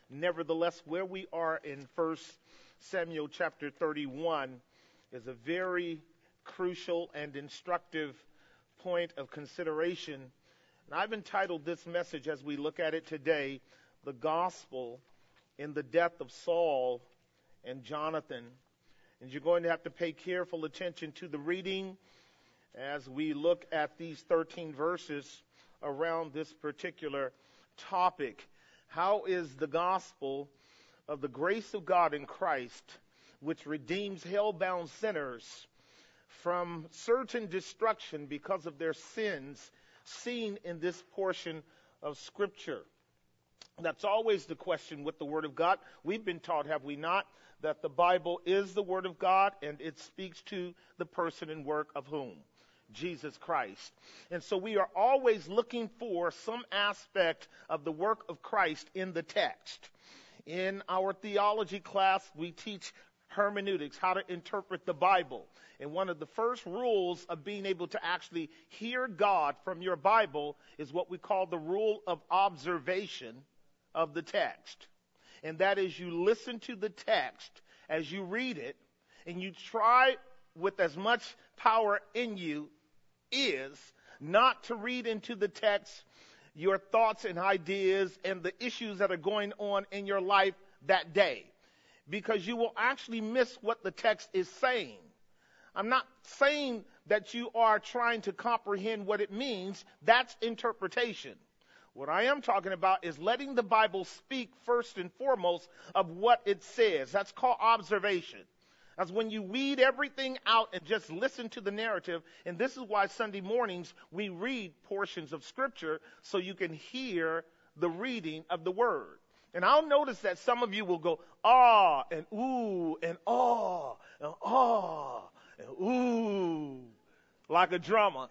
Nevertheless, where we are in 1 Samuel chapter 31 is a very crucial and instructive point of consideration. And I've entitled this message as we look at it today, The Gospel in the Death of Saul and Jonathan. And you're going to have to pay careful attention to the reading as we look at these 13 verses around this particular topic. How is the gospel of the grace of God in Christ, which redeems hell-bound sinners from certain destruction because of their sins, seen in this portion of Scripture? That's always the question with the Word of God. We've been taught, have we not, that the Bible is the Word of God and it speaks to the person and work of whom? Jesus Christ. And so we are always looking for some aspect of the work of Christ in the text. In our theology class, we teach hermeneutics, how to interpret the Bible. And one of the first rules of being able to actually hear God from your Bible is what we call the rule of observation of the text. And that is, you listen to the text as you read it, and you try with as much power in you is not to read into the text your thoughts and ideas and the issues that are going on in your life that day, because you will actually miss what the text is saying. I'm not saying that you are trying to comprehend what it means. That's interpretation. What I am talking about is letting the Bible speak first and foremost of what it says. That's called observation. That's when you weed everything out and just listen to the narrative. And this is why Sunday mornings we read portions of Scripture so you can hear the reading of the Word. And I'll notice that some of you will go, ah, and ooh, and ah, and ah, and ooh, like a drummer.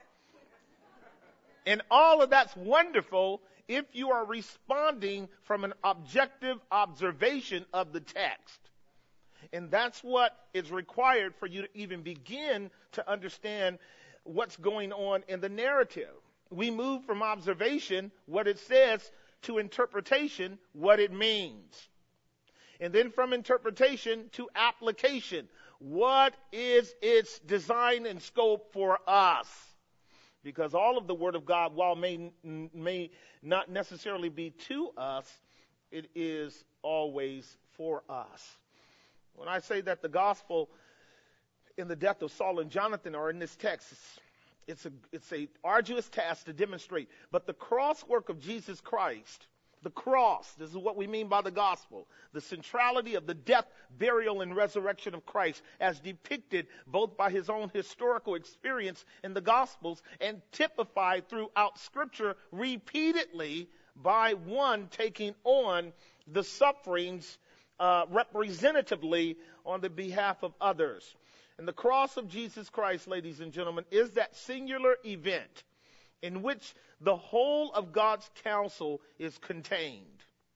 And all of that's wonderful if you are responding from an objective observation of the text. And that's what is required for you to even begin to understand what's going on in the narrative. We move from observation, what it says, to interpretation, what it means. And then from interpretation to application, what is its design and scope for us? Because all of the Word of God, while may not necessarily be to us, it is always for us. When I say that the gospel in the death of Saul and Jonathan are in this text, it's a arduous task to demonstrate. But the cross work of Jesus Christ, the cross, this is what we mean by the gospel, the centrality of the death, burial, and resurrection of Christ as depicted both by his own historical experience in the Gospels and typified throughout Scripture repeatedly by one taking on the sufferings representatively on the behalf of others. And the cross of Jesus Christ, ladies and gentlemen, is that singular event in which the whole of God's counsel is contained,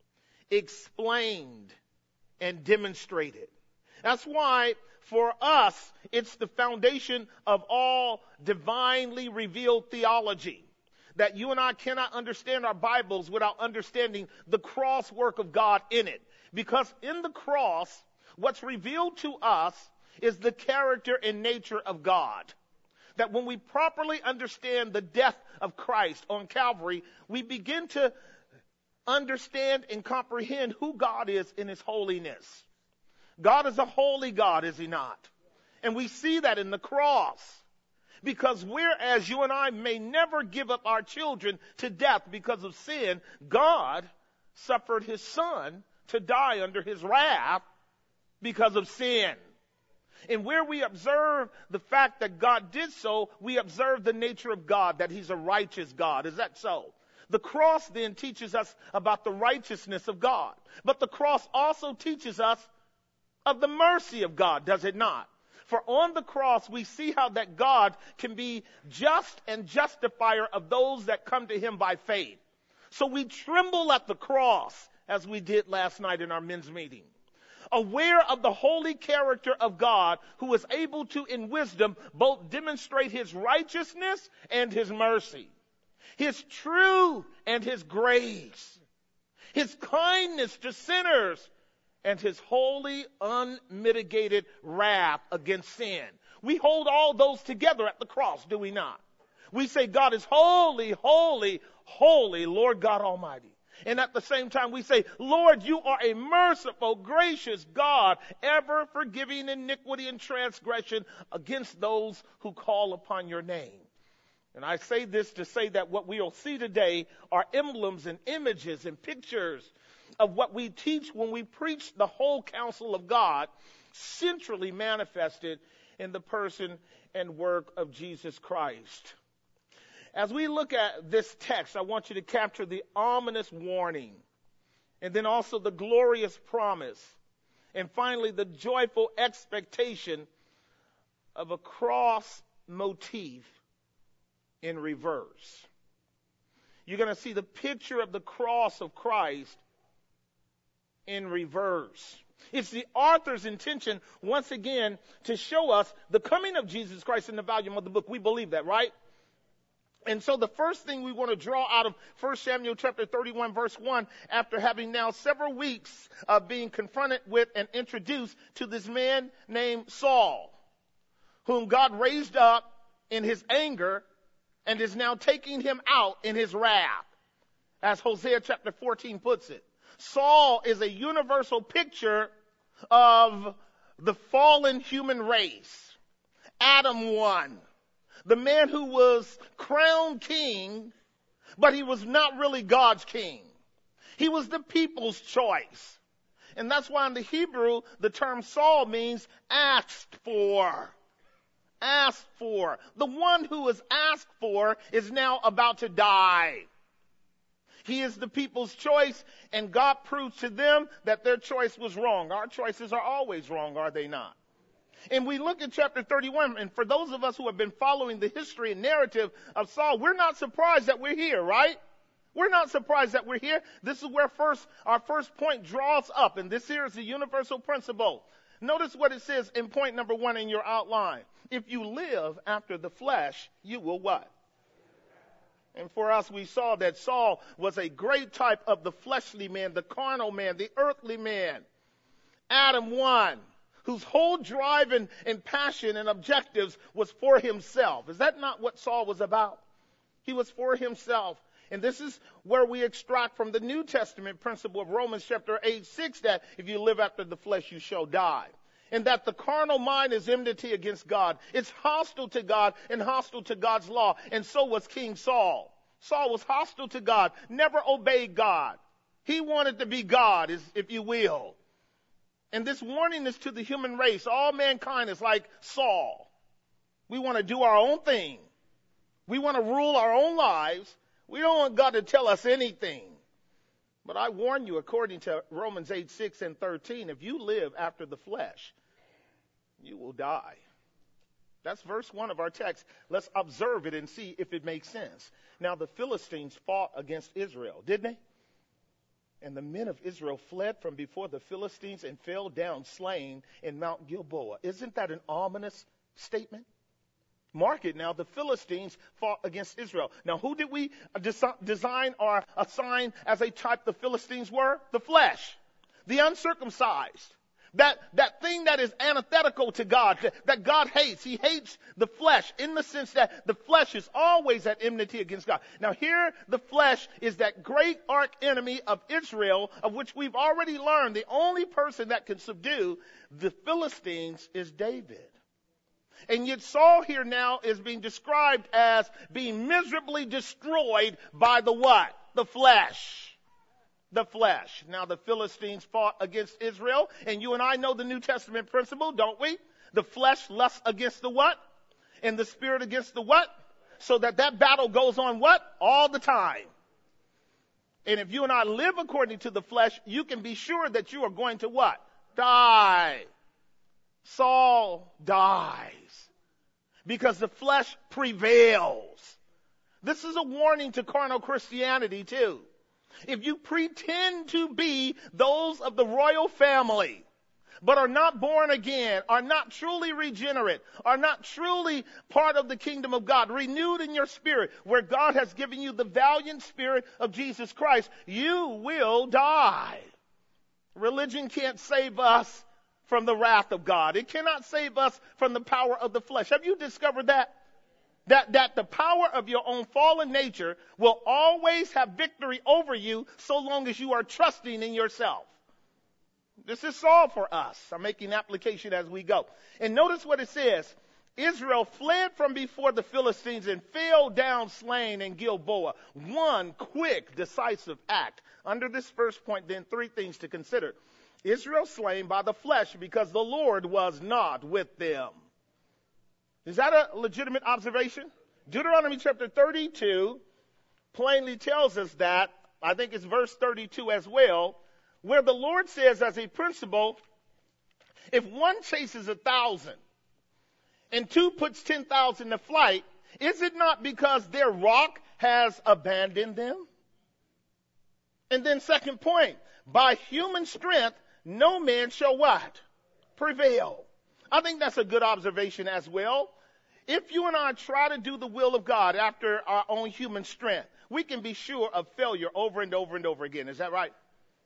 explained, and demonstrated. That's why for us, it's the foundation of all divinely revealed theology. That you and I cannot understand our Bibles without understanding the cross work of God in it. Because in the cross, what's revealed to us is the character and nature of God. That when we properly understand the death of Christ on Calvary, we begin to understand and comprehend who God is in his holiness. God is a holy God, is he not? And we see that in the cross. Because whereas you and I may never give up our children to death because of sin, God suffered his Son to die under his wrath because of sin. And where we observe the fact that God did so, we observe the nature of God, that he's a righteous God. Is that so? The cross then teaches us about the righteousness of God. But the cross also teaches us of the mercy of God, does it not? For on the cross, we see how that God can be just and justifier of those that come to him by faith. So we tremble at the cross, as we did last night in our men's meeting, aware of the holy character of God, who is able to, in wisdom, both demonstrate his righteousness and his mercy, his truth and his grace, his kindness to sinners, and his holy, unmitigated wrath against sin. We hold all those together at the cross, do we not? We say God is holy, holy, holy, Lord God Almighty. And at the same time we say, Lord, you are a merciful, gracious God, ever forgiving iniquity and transgression against those who call upon your name. And I say this to say that what we will see today are emblems and images and pictures of what we teach when we preach the whole counsel of God, centrally manifested in the person and work of Jesus Christ. As we look at this text, I want you to capture the ominous warning, and then also the glorious promise, and finally the joyful expectation of a cross motif in reverse. You're going to see the picture of the cross of Christ in reverse. It's the author's intention, once again, to show us the coming of Jesus Christ in the volume of the book. We believe that, right? And so the first thing we want to draw out of 1 Samuel chapter 31, verse 1, after having now several weeks of being confronted with and introduced to this man named Saul, whom God raised up in his anger and is now taking him out in his wrath, as Hosea chapter 14 puts it. Saul is a universal picture of the fallen human race. Adam 1. The man who was crowned king, but he was not really God's king. He was the people's choice. And that's why in the Hebrew, the term Saul means asked for. Asked for. The one who was asked for is now about to die. He is the people's choice, and God proves to them that their choice was wrong. Our choices are always wrong, are they not? And we look at chapter 31, and for those of us who have been following the history and narrative of Saul, we're not surprised that we're here, right? We're not surprised that we're here. This is where our first point draws up, and this here is the universal principle. Notice what it says in point number 1 in your outline. If you live after the flesh, you will what? And for us, we saw that Saul was a great type of the fleshly man, the carnal man, the earthly man. Adam 1. Whose whole drive and passion and objectives was for himself. Is that not what Saul was about? He was for himself. And this is where we extract from the New Testament principle of Romans chapter 8:6 that if you live after the flesh, you shall die. And that the carnal mind is enmity against God. It's hostile to God and hostile to God's law. And so was King Saul. Saul was hostile to God, never obeyed God. He wanted to be God, if you will. And this warning is to the human race. All mankind is like Saul. We want to do our own thing. We want to rule our own lives. We don't want God to tell us anything. But I warn you, according to Romans 8:6 and 13, if you live after the flesh, you will die. That's verse 1 of our text. Let's observe it and see if it makes sense. Now, the Philistines fought against Israel, didn't they? And the men of Israel fled from before the Philistines and fell down slain in Mount Gilboa. Isn't that an ominous statement? Mark it now. The Philistines fought against Israel. Now, who did we design or assign as a type the Philistines were? The flesh. The uncircumcised. That thing that is antithetical to God, that God hates. He hates the flesh in the sense that the flesh is always at enmity against God. Now here, the flesh is that great arch enemy of Israel, of which we've already learned the only person that can subdue the Philistines is David. And yet Saul here now is being described as being miserably destroyed by the what? The flesh. The flesh. Now the Philistines fought against Israel, and you and I know the New Testament principle, don't we? The flesh lusts against the what? And the spirit against the what? So that battle goes on what? All the time. And if you and I live according to the flesh, you can be sure that you are going to what? Die. Saul dies. Because the flesh prevails. This is a warning to carnal Christianity too. If you pretend to be those of the royal family, but are not born again, are not truly regenerate, are not truly part of the kingdom of God, renewed in your spirit, where God has given you the valiant spirit of Jesus Christ, you will die. Religion can't save us from the wrath of God. It cannot save us from the power of the flesh. Have you discovered that? That the power of your own fallen nature will always have victory over you so long as you are trusting in yourself. This is solved for us. I'm making application as we go. And notice what it says. Israel fled from before the Philistines and fell down slain in Gilboa. One quick, decisive act. Under this first point, then, three things to consider. Israel slain by the flesh because the Lord was not with them. Is that a legitimate observation? Deuteronomy chapter 32 plainly tells us that. I think it's verse 32 as well, where the Lord says as a principle, if one chases 1,000 and two puts 10,000 to flight, is it not because their rock has abandoned them? And then second point, by human strength, no man shall what? Prevail. I think that's a good observation as well. If you and I try to do the will of God after our own human strength, we can be sure of failure over and over and over again. Is that right?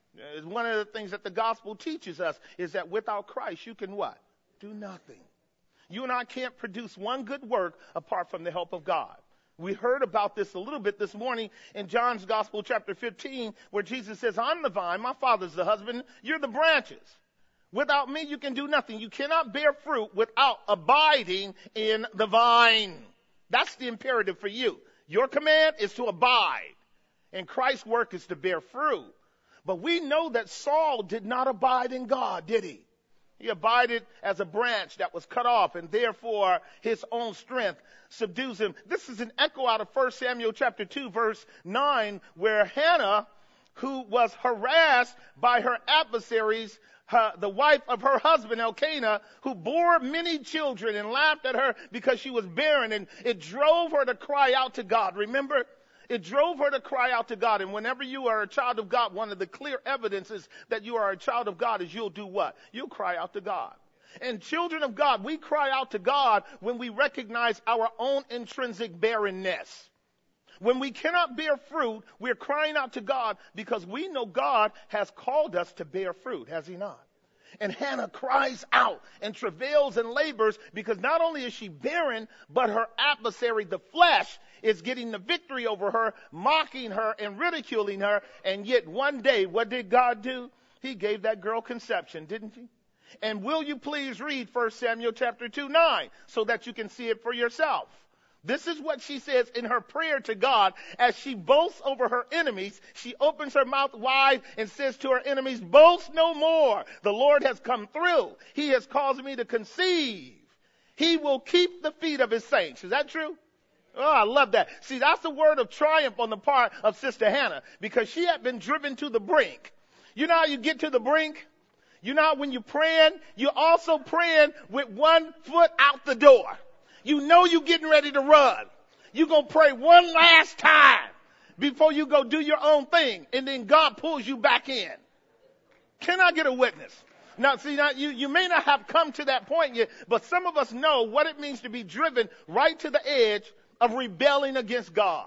One of the things that the gospel teaches us is that without Christ, you can what? Do nothing. You and I can't produce one good work apart from the help of God. We heard about this a little bit this morning in John's Gospel, chapter 15, where Jesus says, I'm the vine, my Father's the husband, you're the branches. Without me, you can do nothing. You cannot bear fruit without abiding in the vine. That's the imperative for you. Your command is to abide, and Christ's work is to bear fruit. But we know that Saul did not abide in God, did he? He abided as a branch that was cut off, and therefore his own strength subdues him. This is an echo out of 1 Samuel chapter 2, verse 9, where Hannah, who was harassed by her adversaries, the wife of her husband Elkanah, who bore many children and laughed at her because she was barren, and it drove her to cry out to God. Remember? It drove her to cry out to God. And whenever you are a child of God, one of the clear evidences that you are a child of God is you'll do what? You'll cry out to God. And children of God, we cry out to God when we recognize our own intrinsic barrenness. When we cannot bear fruit, we're crying out to God because we know God has called us to bear fruit, has he not? And Hannah cries out and travails and labors because not only is she barren, but her adversary, the flesh, is getting the victory over her, mocking her and ridiculing her. And yet one day, what did God do? He gave that girl conception, didn't he? And will you please read 1 Samuel chapter 2:9 so that you can see it for yourself? This is what she says in her prayer to God as she boasts over her enemies. She opens her mouth wide and says to her enemies, boast no more. The Lord has come through. He has caused me to conceive. He will keep the feet of his saints. Is that true? Oh, I love that. See, that's a word of triumph on the part of Sister Hannah because she had been driven to the brink. You know how you get to the brink? You know how when you're praying, you're also praying with one foot out the door. You know you're getting ready to run. You're going to pray one last time before you go do your own thing. And then God pulls you back in. Can I get a witness? Now, see, you may not have come to that point yet, but some of us know what it means to be driven right to the edge of rebelling against God.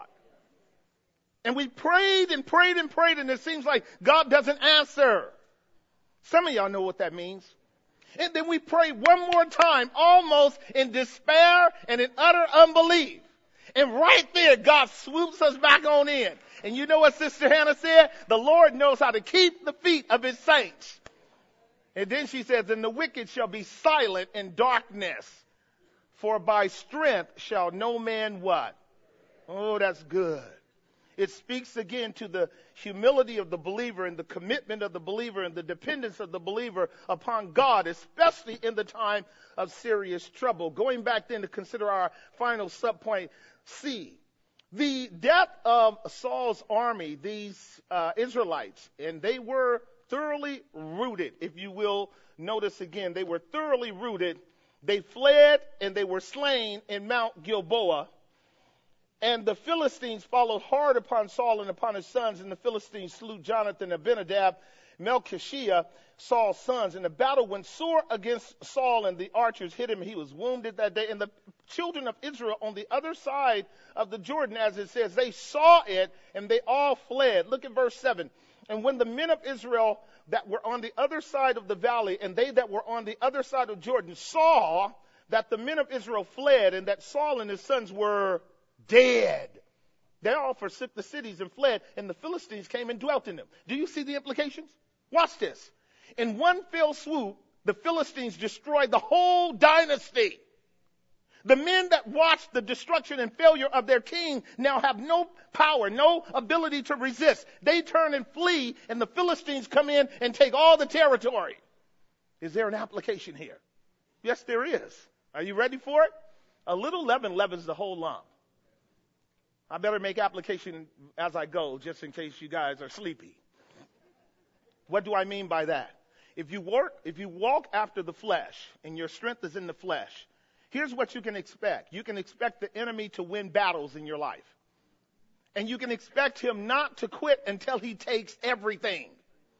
And we prayed and prayed and prayed, and it seems like God doesn't answer. Some of y'all know what that means. And then we pray one more time, almost in despair and in utter unbelief. And right there, God swoops us back on in. And you know what Sister Hannah said? The Lord knows how to keep the feet of his saints. And then she says, and the wicked shall be silent in darkness, for by strength shall no man what? Oh, that's good. It speaks again to the humility of the believer and the commitment of the believer and the dependence of the believer upon God, especially in the time of serious trouble. Going back then to consider our final subpoint C. The death of Saul's army, these Israelites, and they were thoroughly rooted, if you will notice again, they were thoroughly rooted. They fled and they were slain in Mount Gilboa. And the Philistines followed hard upon Saul and upon his sons, and the Philistines slew Jonathan and Abinadab. Melchishua, Saul's sons. And the battle went sore against Saul, and the archers hit him. He was wounded that day. And the children of Israel on the other side of the Jordan, as it says, they saw it, and they all fled. Look at verse 7. And when the men of Israel that were on the other side of the valley, and they that were on the other side of Jordan, saw that the men of Israel fled, and that Saul and his sons were dead, they all forsook the cities and fled, and the Philistines came and dwelt in them. Do you see the implications? Watch this. In one fell swoop, the Philistines destroyed the whole dynasty. The men that watched the destruction and failure of their king now have no power, no ability to resist. They turn and flee, and the Philistines come in and take all the territory. Is there an application here? Yes, there is. Are you ready for it? A little leaven leavens the whole lump. I better make application as I go, just in case you guys are sleepy. What do I mean by that? If you walk after the flesh, and your strength is in the flesh, here's what you can expect. You can expect the enemy to win battles in your life. And you can expect him not to quit until he takes everything.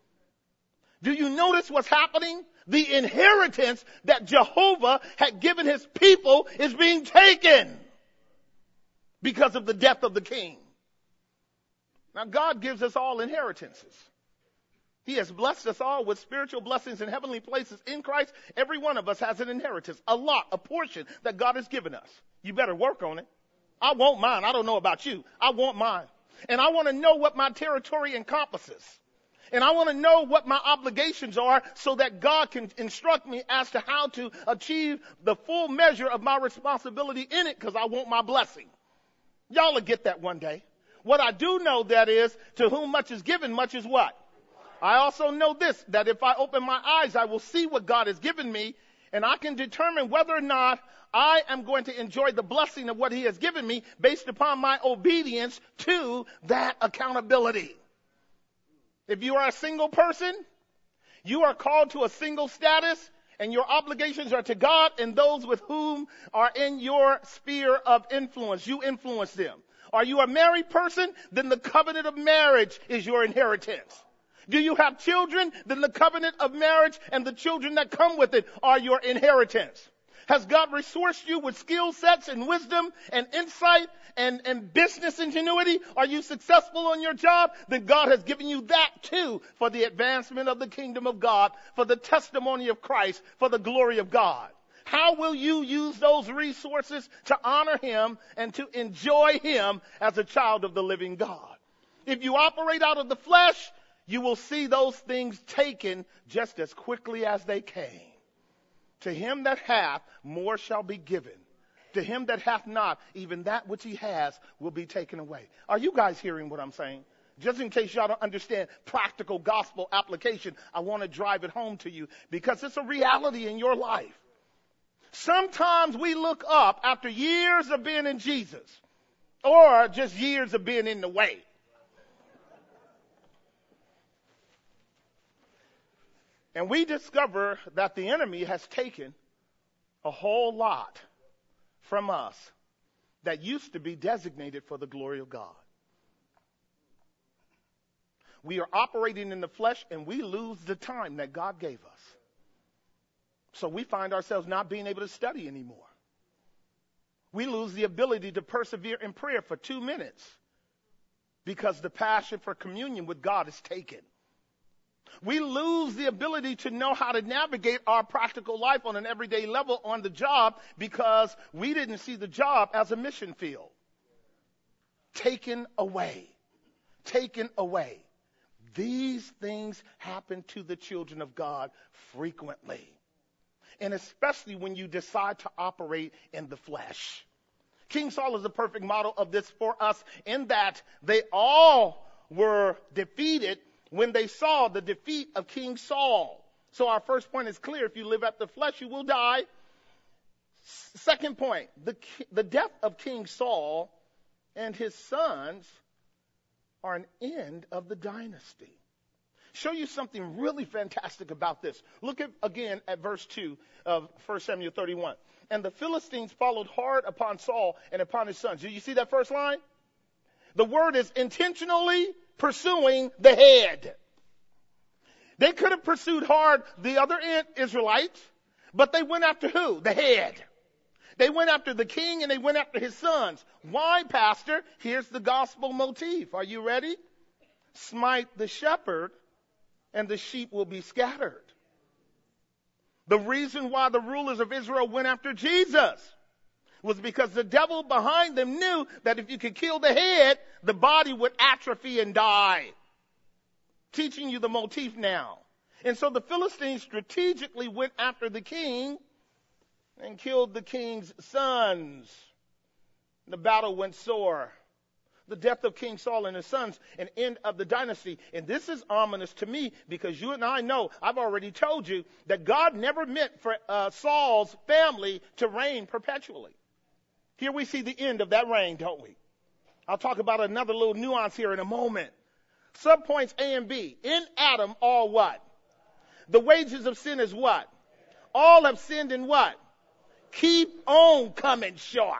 Do you notice what's happening? The inheritance that Jehovah had given his people is being taken because of the death of the king. Now, God gives us all inheritances. He has blessed us all with spiritual blessings in heavenly places in Christ. Every one of us has an inheritance, a lot, a portion that God has given us. You better work on it. I want mine. I don't know about you. I want mine. And I want to know what my territory encompasses. And I want to know what my obligations are so that God can instruct me as to how to achieve the full measure of my responsibility in it, because I want my blessing. Y'all will get that one day. What I do know, that is, to whom much is given, much is what? I also know this, that if I open my eyes, I will see what God has given me, and I can determine whether or not I am going to enjoy the blessing of what he has given me based upon my obedience to that accountability. If you are a single person, you are called to a single status, and your obligations are to God and those with whom are in your sphere of influence. You influence them. Are you a married person? Then the covenant of marriage is your inheritance. Do you have children? Then the covenant of marriage and the children that come with it are your inheritance. Has God resourced you with skill sets and wisdom and insight and business ingenuity? Are you successful on your job? Then God has given you that too for the advancement of the kingdom of God, for the testimony of Christ, for the glory of God. How will you use those resources to honor him and to enjoy him as a child of the living God? If you operate out of the flesh, you will see those things taken just as quickly as they came. To him that hath, more shall be given. To him that hath not, even that which he has will be taken away. Are you guys hearing what I'm saying? Just in case y'all don't understand practical gospel application, I want to drive it home to you because it's a reality in your life. Sometimes we look up after years of being in Jesus, or just years of being in the way. And we discover that the enemy has taken a whole lot from us that used to be designated for the glory of God. We are operating in the flesh, and we lose the time that God gave us. So we find ourselves not being able to study anymore. We lose the ability to persevere in prayer for 2 minutes because the passion for communion with God is taken. We lose the ability to know how to navigate our practical life on an everyday level on the job because we didn't see the job as a mission field. Taken away. Taken away. These things happen to the children of God frequently. And especially when you decide to operate in the flesh. King Saul is a perfect model of this for us in that they all were defeated when they saw the defeat of King Saul. So our first point is clear. If you live at the flesh, you will die. Second point, the death of King Saul and his sons are an end of the dynasty. Show you something really fantastic about this. Look again at verse 2 of 1 Samuel 31. And the Philistines followed hard upon Saul and upon his sons. Do you see that first line? The word is intentionally pursuing the head. They could have pursued hard the other Israelites, but they went after who? The head. They went after the king and they went after his sons. Why, Pastor? Here's the gospel motif. Are you ready? Smite the shepherd and the sheep will be scattered. The reason why the rulers of Israel went after Jesus was because the devil behind them knew that if you could kill the head, the body would atrophy and die. Teaching you the motif now. And so the Philistines strategically went after the king and killed the king's sons. The battle went sore. The death of King Saul and his sons, an end of the dynasty. And this is ominous to me because you and I know, I've already told you, that God never meant for Saul's family to reign perpetually. Here we see the end of that reign, don't we? I'll talk about another little nuance here in a moment. Subpoints A and B. In Adam, all what? The wages of sin is what? All have sinned and what? Keep on coming short.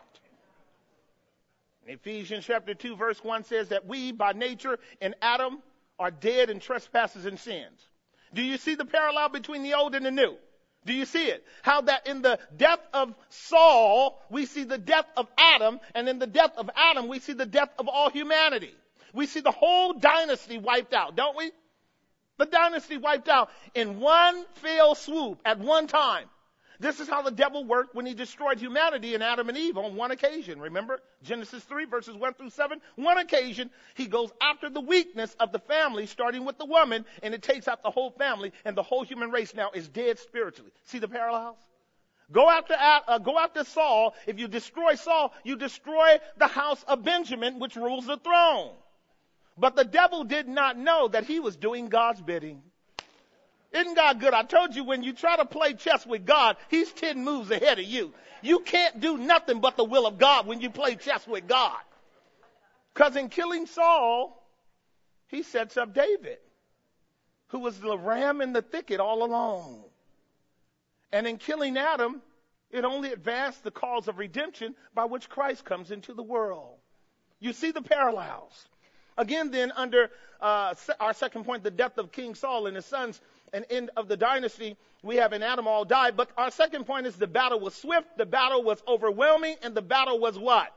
Ephesians chapter 2 verse 1 says that we by nature in Adam are dead in trespasses and sins. Do you see the parallel between the old and the new? Do you see it? How that in the death of Saul, we see the death of Adam, and in the death of Adam, we see the death of all humanity. We see the whole dynasty wiped out, don't we? The dynasty wiped out in one fell swoop at one time. This is how the devil worked when he destroyed humanity in Adam and Eve on one occasion. Remember Genesis 3 verses 1 through 7? One occasion, he goes after the weakness of the family, starting with the woman, and it takes out the whole family, and the whole human race now is dead spiritually. See the parallels? Go after Saul. If you destroy Saul, you destroy the house of Benjamin, which rules the throne. But the devil did not know that he was doing God's bidding. Isn't God good? I told you when you try to play chess with God, he's 10 moves ahead of you. You can't do nothing but the will of God when you play chess with God. Because in killing Saul, he sets up David, who was the ram in the thicket all along. And in killing Adam, it only advanced the cause of redemption by which Christ comes into the world. You see the parallels. Again, then, under our second point, the death of King Saul and his sons, an end of the dynasty, we have in Adam all died. But our second point is the battle was swift, the battle was overwhelming, and the battle was what?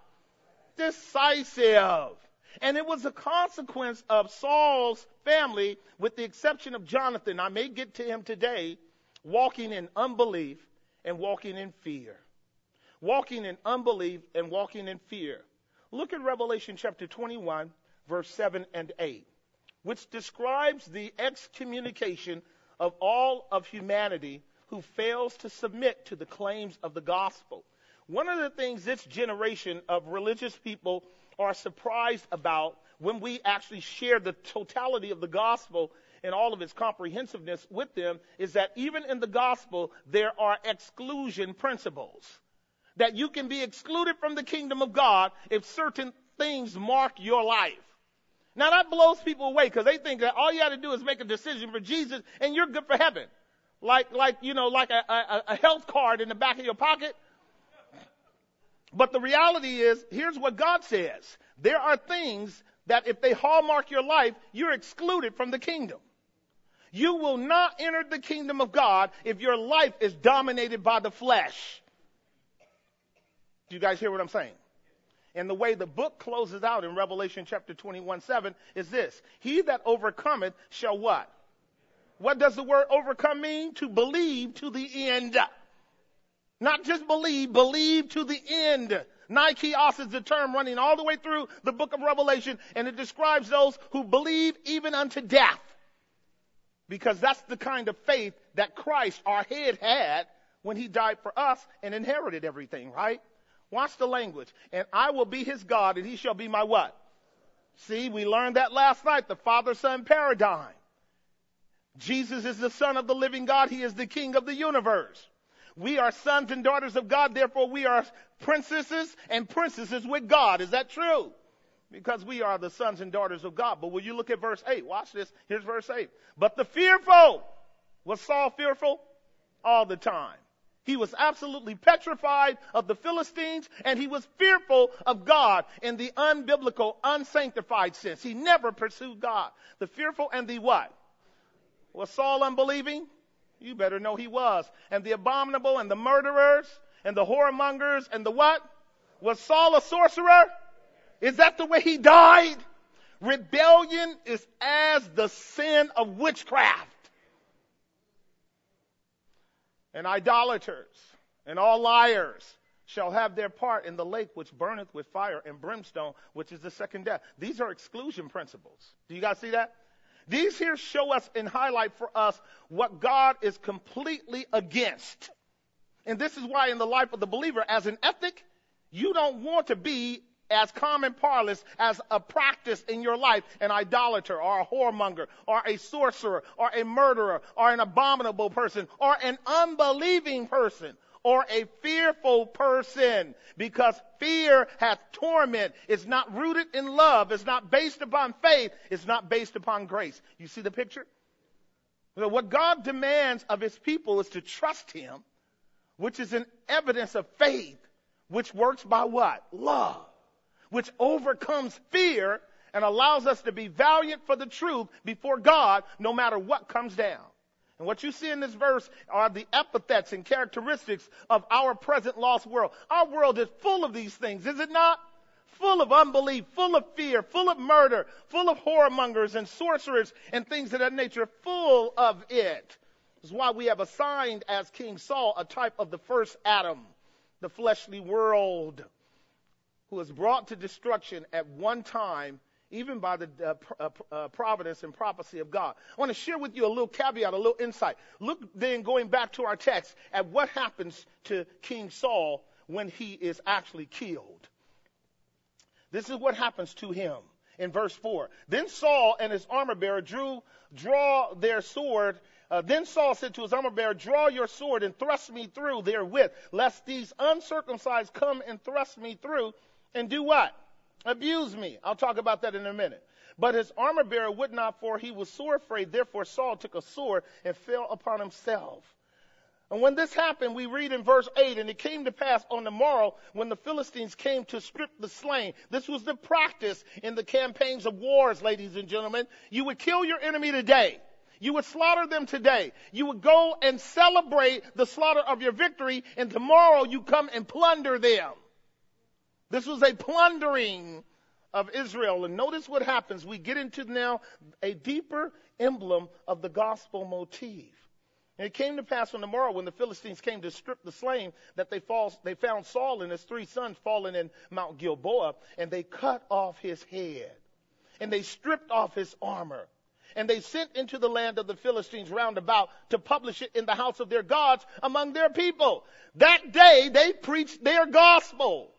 Decisive. And it was a consequence of Saul's family, with the exception of Jonathan. I may get to him today, walking in unbelief and walking in fear. Walking in unbelief and walking in fear. Look at Revelation chapter 21, verse 7 and 8, which describes the excommunication of all of humanity who fails to submit to the claims of the gospel. One of the things this generation of religious people are surprised about when we actually share the totality of the gospel and all of its comprehensiveness with them is that even in the gospel, there are exclusion principles. That you can be excluded from the kingdom of God if certain things mark your life. Now that blows people away because they think that all you got to do is make a decision for Jesus and you're good for heaven. Like a health card in the back of your pocket. But the reality is, here's what God says. There are things that if they hallmark your life, you're excluded from the kingdom. You will not enter the kingdom of God if your life is dominated by the flesh. Do you guys hear what I'm saying? And the way the book closes out in Revelation chapter 21:7 is this. He that overcometh shall what? What does the word overcome mean? To believe to the end. Not just believe to the end. Nikeos is the term running all the way through the book of Revelation, and it describes those who believe even unto death. Because that's the kind of faith that Christ, our head, had when he died for us and inherited everything, right? Watch the language. And I will be his God, and he shall be my what? See, we learned that last night, the Father-Son paradigm. Jesus is the Son of the living God. He is the King of the universe. We are sons and daughters of God. Therefore, we are princesses and princesses with God. Is that true? Because we are the sons and daughters of God. But will you look at verse 8? Watch this. Here's verse 8. But the fearful. Was Saul fearful? All the time. He was absolutely petrified of the Philistines, and he was fearful of God in the unbiblical, unsanctified sense. He never pursued God. The fearful and the what? Was Saul unbelieving? You better know he was. And the abominable and the murderers and the whoremongers and the what? Was Saul a sorcerer? Is that the way he died? Rebellion is as the sin of witchcraft. And idolaters and all liars shall have their part in the lake which burneth with fire and brimstone, which is the second death. These are exclusion principles. Do you guys see that? These here show us and highlight for us what God is completely against. And this is why in the life of the believer, as an ethic, you don't want to be as common parlance as a practice in your life, an idolater or a whoremonger or a sorcerer or a murderer or an abominable person or an unbelieving person or a fearful person, because fear hath torment. It's not rooted in love. It's not based upon faith. It's not based upon grace. You see the picture? What God demands of his people is to trust him, which is an evidence of faith, which works by what? Love, which overcomes fear and allows us to be valiant for the truth before God, no matter what comes down. And what you see in this verse are the epithets and characteristics of our present lost world. Our world is full of these things, is it not? Full of unbelief, full of fear, full of murder, full of whoremongers and sorcerers and things of that nature, full of it. This is why we have assigned as King Saul a type of the first Adam, the fleshly world, who was brought to destruction at one time, even by the providence and prophecy of God. I want to share with you a little caveat, a little insight. Look then, going back to our text, at what happens to King Saul when he is actually killed. This is what happens to him in verse 4. Then Saul and his armor bearer draw their sword. Then Saul said to his armor bearer, draw your sword and thrust me through therewith, lest these uncircumcised come and thrust me through and do what? Abuse me. I'll talk about that in a minute. But his armor bearer would not, for he was sore afraid. Therefore Saul took a sword and fell upon himself. And when this happened, we read in verse 8, and it came to pass on the morrow when the Philistines came to strip the slain. This was the practice in the campaigns of wars, ladies and gentlemen. You would kill your enemy today. You would slaughter them today. You would go and celebrate the slaughter of your victory, and tomorrow you come and plunder them. This was a plundering of Israel. And notice what happens. We get into now a deeper emblem of the gospel motif. And it came to pass on the morrow when the Philistines came to strip the slain that they found Saul and his 3 sons fallen in Mount Gilboa, and they cut off his head, and they stripped off his armor, and they sent into the land of the Philistines round about to publish it in the house of their gods among their people. That day they preached their gospel.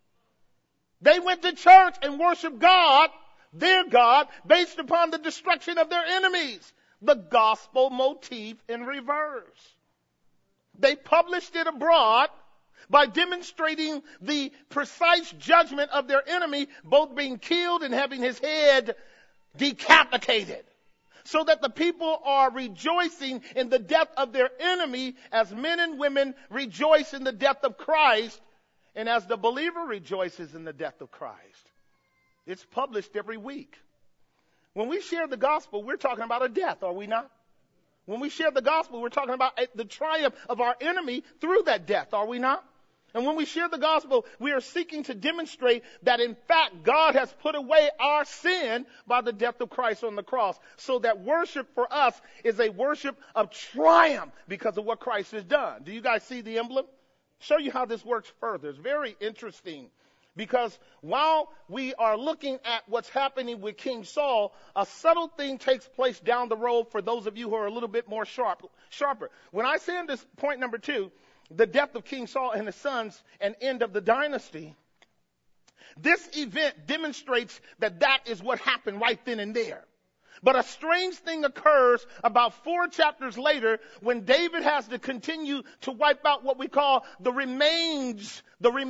They went to church and worshiped God, their God, based upon the destruction of their enemies. The gospel motif in reverse. They published it abroad by demonstrating the precise judgment of their enemy, both being killed and having his head decapitated. So that the people are rejoicing in the death of their enemy as men and women rejoice in the death of Christ, and as the believer rejoices in the death of Christ. It's published every week. When we share the gospel, we're talking about a death, are we not? When we share the gospel, we're talking about the triumph of our enemy through that death, are we not? And when we share the gospel, we are seeking to demonstrate that in fact God has put away our sin by the death of Christ on the cross. So that worship for us is a worship of triumph because of what Christ has done. Do you guys see the emblem? Show you how this works further. It's very interesting because while we are looking at what's happening with King Saul, a subtle thing takes place down the road for those of you who are a little bit more sharper. When I say in this point number 2, the death of King Saul and his sons and end of the dynasty, this event demonstrates that that is what happened right then and there. But a strange thing occurs about 4 chapters later when David has to continue to wipe out what we call the remains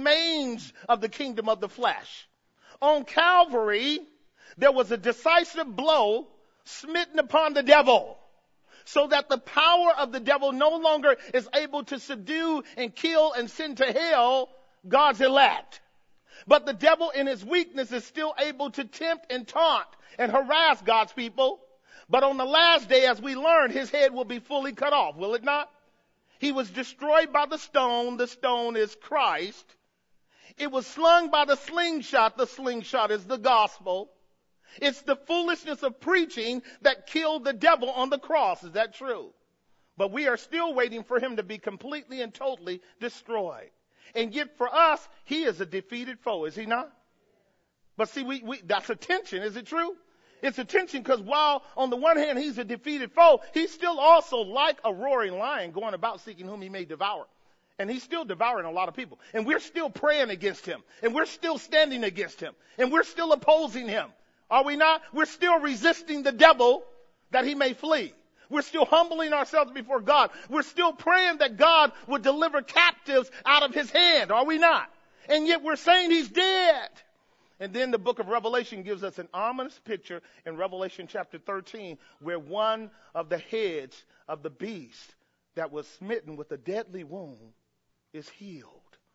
of the kingdom of the flesh. On Calvary, there was a decisive blow smitten upon the devil, so that the power of the devil no longer is able to subdue and kill and send to hell God's elect. But the devil in his weakness is still able to tempt and taunt and harass God's people. But on the last day, as we learned, his head will be fully cut off, will it not? He was destroyed by the stone. The stone is Christ. It was slung by the slingshot. The slingshot is the gospel. It's the foolishness of preaching that killed the devil on the cross. Is that true? But we are still waiting for him to be completely and totally destroyed. And yet for us, he is a defeated foe, is he not? But see, that's a tension, is it true? It's a tension because while on the one hand he's a defeated foe, he's still also like a roaring lion going about seeking whom he may devour. And he's still devouring a lot of people. And we're still praying against him. And we're still standing against him. And we're still opposing him. Are we not? We're still resisting the devil that he may flee. We're still humbling ourselves before God. We're still praying that God would deliver captives out of his hand. Are we not? And yet we're saying he's dead. And then the book of Revelation gives us an ominous picture in Revelation chapter 13 where one of the heads of the beast that was smitten with a deadly wound is healed.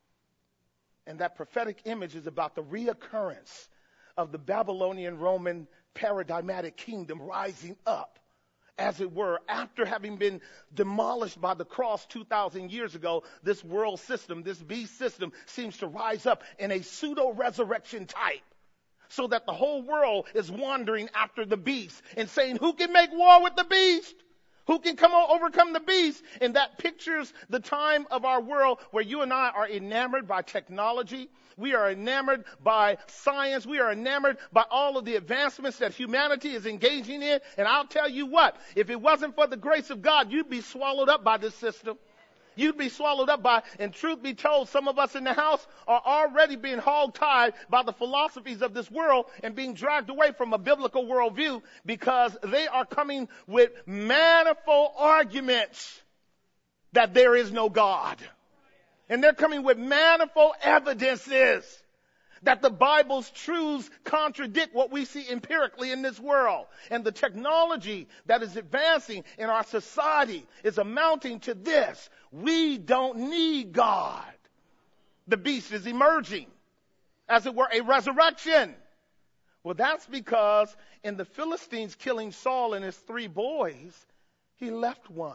And that prophetic image is about the reoccurrence of the Babylonian Roman paradigmatic kingdom rising up, as it were, after having been demolished by the cross 2,000 years ago. This world system, this beast system, seems to rise up in a pseudo-resurrection type, so that the whole world is wandering after the beast and saying, who can make war with the beast? Who can overcome the beast? And that pictures the time of our world where you and I are enamored by technology. We are enamored by science. We are enamored by all of the advancements that humanity is engaging in. And I'll tell you what, if it wasn't for the grace of God, you'd be swallowed up by this system. You'd be swallowed up by, and truth be told, some of us in the house are already being hog-tied by the philosophies of this world and being dragged away from a biblical worldview because they are coming with manifold arguments that there is no God. And they're coming with manifold evidences that the Bible's truths contradict what we see empirically in this world. And the technology that is advancing in our society is amounting to this: we don't need God. The beast is emerging, as it were, a resurrection. Well, that's because in the Philistines killing Saul and his 3 boys, he left one.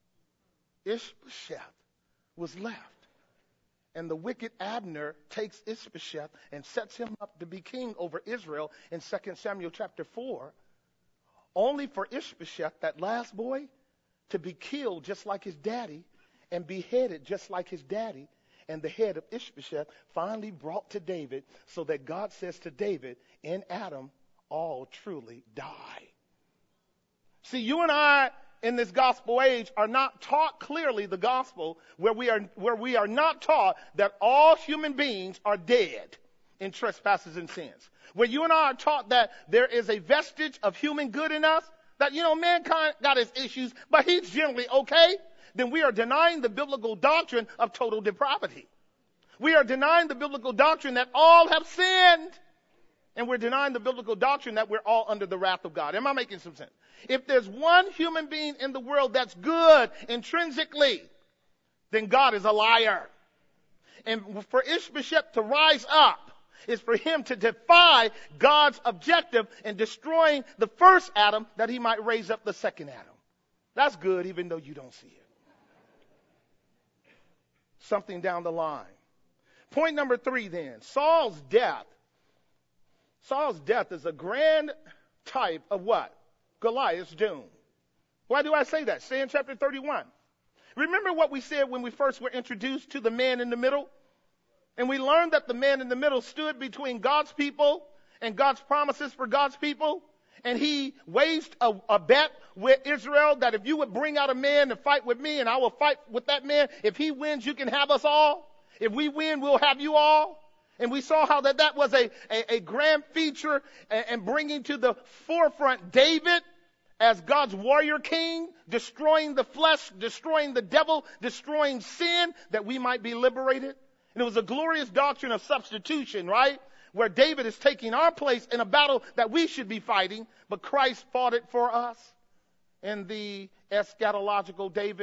Ishbosheth was left. And the wicked Abner takes Ishbosheth and sets him up to be king over Israel in 2 Samuel chapter 4, only for Ishbosheth, that last boy, to be killed just like his daddy and beheaded just like his daddy. And the head of Ishbosheth finally brought to David, so that God says to David, in Adam, all truly die. See, you and I in this gospel age are not taught clearly the gospel, where we are not taught that all human beings are dead in trespasses and sins. Where you and I are taught that there is a vestige of human good in us, that, mankind got his issues, but he's generally okay. Then we are denying the biblical doctrine of total depravity. We are denying the biblical doctrine that all have sinned. And we're denying the biblical doctrine that we're all under the wrath of God. Am I making some sense? If there's one human being in the world that's good intrinsically, then God is a liar. And for Ishbosheth to rise up is for him to defy God's objective in destroying the first Adam, that he might raise up the second Adam. That's good, even though you don't see it. Something down the line. Point number 3 then. Saul's death is a grand type of what? Goliath's doom. Why do I say that? Stay in chapter 31. Remember what we said when we first were introduced to the man in the middle? And we learned that the man in the middle stood between God's people and God's promises for God's people. And he waged a bet with Israel that if you would bring out a man to fight with me, and I will fight with that man, if he wins, you can have us all. If we win, we'll have you all. And we saw how that was a grand feature and bringing to the forefront David as God's warrior king, destroying the flesh, destroying the devil, destroying sin, that we might be liberated. And it was a glorious doctrine of substitution, right? Where David is taking our place in a battle that we should be fighting, but Christ fought it for us in the eschatological David.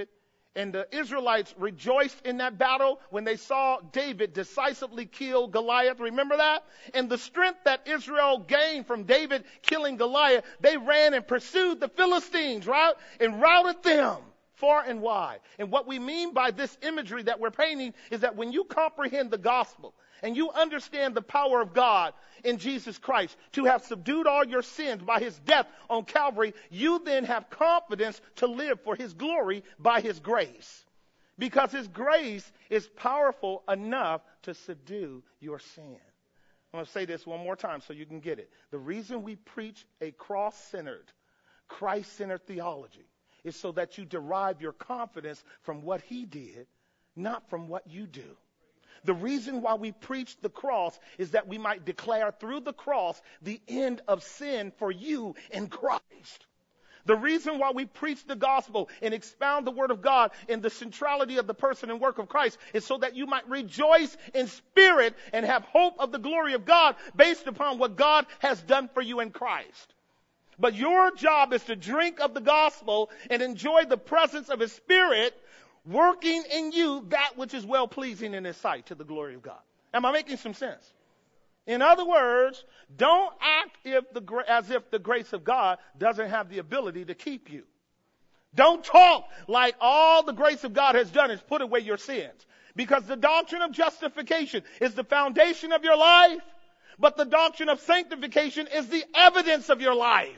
And the Israelites rejoiced in that battle when they saw David decisively kill Goliath. Remember that? And the strength that Israel gained from David killing Goliath, they ran and pursued the Philistines, right? And routed them far and wide. And what we mean by this imagery that we're painting is that when you comprehend the gospel and you understand the power of God in Jesus Christ to have subdued all your sins by his death on Calvary, you then have confidence to live for his glory by his grace. Because his grace is powerful enough to subdue your sin. I'm going to say this one more time so you can get it. The reason we preach a cross-centered, Christ-centered theology is so that you derive your confidence from what he did, not from what you do. The reason why we preach the cross is that we might declare through the cross the end of sin for you in Christ. The reason why we preach the gospel and expound the word of God in the centrality of the person and work of Christ is so that you might rejoice in spirit and have hope of the glory of God based upon what God has done for you in Christ. But your job is to drink of the gospel and enjoy the presence of his spirit working in you that which is well-pleasing in his sight to the glory of God. Am I making some sense? In other words, don't act as if the grace of God doesn't have the ability to keep you. Don't talk like all the grace of God has done is put away your sins. Because the doctrine of justification is the foundation of your life, but the doctrine of sanctification is the evidence of your life.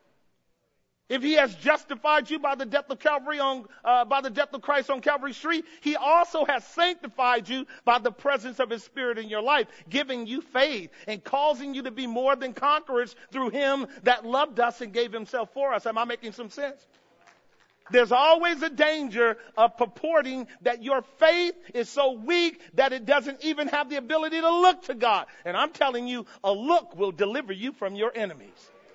If he has justified you by the death of by the death of Christ on Calvary's tree, he also has sanctified you by the presence of his Spirit in your life, giving you faith and causing you to be more than conquerors through him that loved us and gave himself for us. Am I making some sense? There's always a danger of purporting that your faith is so weak that it doesn't even have the ability to look to God. And I'm telling you, a look will deliver you from your enemies.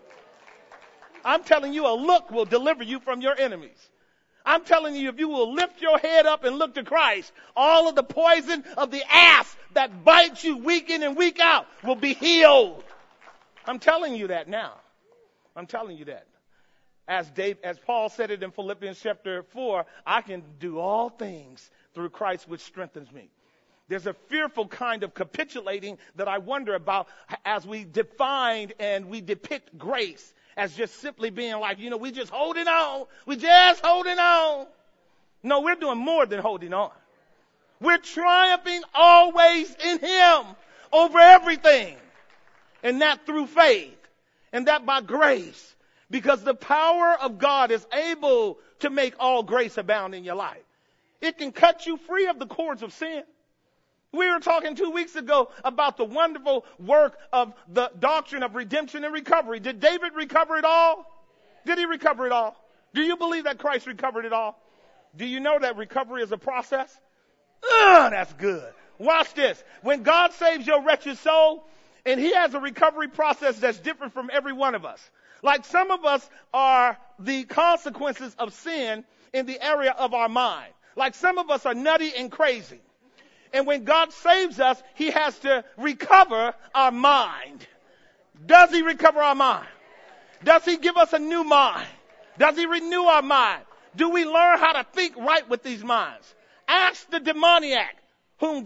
I'm telling you, a look will deliver you from your enemies. I'm telling you, if you will lift your head up and look to Christ, all of the poison of the asp that bites you week in and week out will be healed. I'm telling you that now. I'm telling you that. As Paul said it in Philippians chapter 4, I can do all things through Christ which strengthens me. There's a fearful kind of capitulating that I wonder about as we define and we depict grace as just simply being like, we just holding on. We just holding on. No, we're doing more than holding on. We're triumphing always in him over everything. And that through faith. And that by grace. Because the power of God is able to make all grace abound in your life. It can cut you free of the cords of sin. We were talking 2 weeks ago about the wonderful work of the doctrine of redemption and recovery. Did David recover it all? Did he recover it all? Do you believe that Christ recovered it all? Do you know that recovery is a process? That's good. Watch this. When God saves your wretched soul, and he has a recovery process that's different from every one of us. Like some of us are the consequences of sin in the area of our mind. Like some of us are nutty and crazy. And when God saves us, he has to recover our mind. Does he recover our mind? Does he give us a new mind? Does he renew our mind? Do we learn how to think right with these minds? Ask the demoniac whom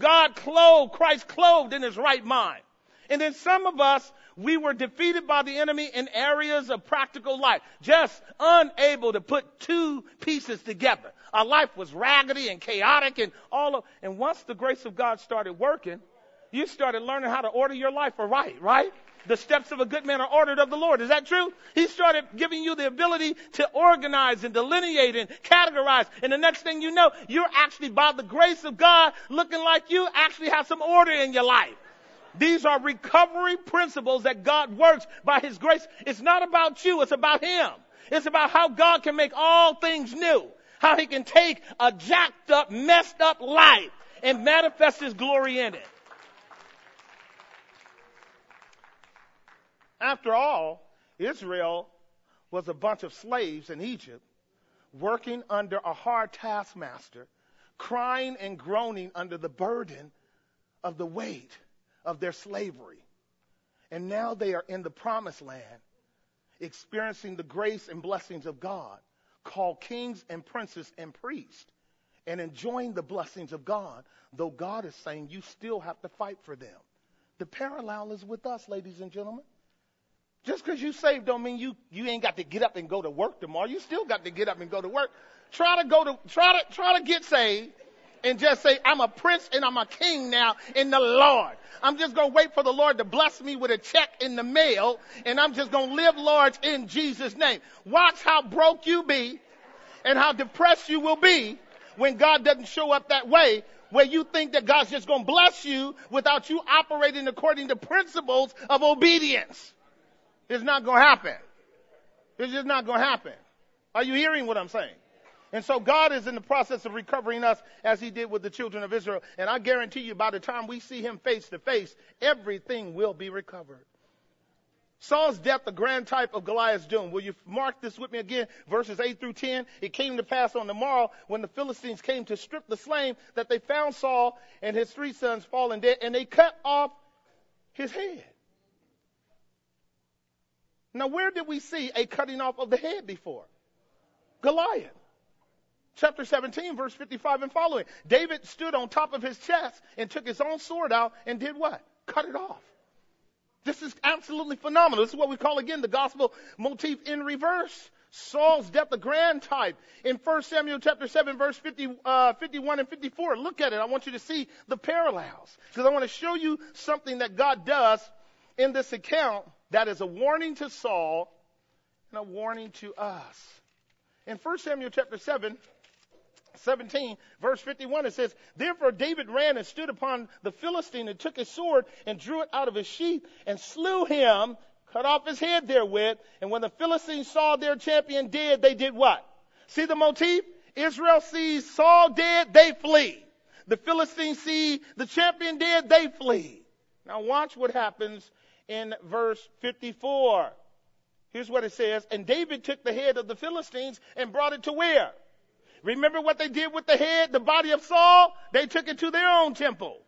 Christ clothed in his right mind. And then some of us, we were defeated by the enemy in areas of practical life, just unable to put two pieces together. Our life was raggedy and chaotic and once the grace of God started working, you started learning how to order your life right? The steps of a good man are ordered of the Lord. Is that true? He started giving you the ability to organize and delineate and categorize. And the next thing you know, you're actually, by the grace of God, looking like you actually have some order in your life. These are recovery principles that God works by his grace. It's not about you. It's about him. It's about how God can make all things new. How he can take a jacked up, messed up life and manifest his glory in it. After all, Israel was a bunch of slaves in Egypt, working under a hard taskmaster, crying and groaning under the burden of the weight of their slavery. And now they are in the promised land, experiencing the grace and blessings of God, called kings and princes and priests. and enjoying the blessings of God, though God is saying you still have to fight for them. The parallel is with us, ladies and gentlemen. Just because you saved don't mean you ain't got to get up and go to work tomorrow. You still got to get up and go to work. Try to get saved and just say, I'm a prince and I'm a king now in the Lord. I'm just going to wait for the Lord to bless me with a check in the mail, and I'm just going to live large in Jesus' name. Watch how broke you be and how depressed you will be when God doesn't show up that way, where you think that God's just going to bless you without you operating according to principles of obedience. It's not going to happen. It's just not going to happen. Are you hearing what I'm saying? And so God is in the process of recovering us as he did with the children of Israel. And I guarantee you, by the time we see him face to face, everything will be recovered. Saul's death, the grand type of Goliath's doom. Will you mark this with me again? Verses 8 through 10. It came to pass on the morrow when the Philistines came to strip the slain that they found Saul and his 3 sons fallen dead, and they cut off his head. Now, where did we see a cutting off of the head before? Goliath. Chapter 17, verse 55 and following. David stood on top of his chest and took his own sword out and did what? Cut it off. This is absolutely phenomenal. This is what we call, again, the gospel motif in reverse. Saul's death, the grand type. In 1 Samuel chapter 7, verse 51 and 54. Look at it. I want you to see the parallels, because I want to show you something that God does in this account that is a warning to Saul and a warning to us. In 1 Samuel chapter 17, verse 51, it says, Therefore David ran and stood upon the Philistine and took his sword and drew it out of his sheath and slew him, cut off his head therewith. And when the Philistines saw their champion dead, they did what? See the motif? Israel sees Saul dead, they flee. The Philistines see the champion dead, they flee. Now watch what happens in verse 54. Here's what it says. And David took the head of the Philistines and brought it to where? Remember what they did with the head, the body of Saul? They took it to their own temple.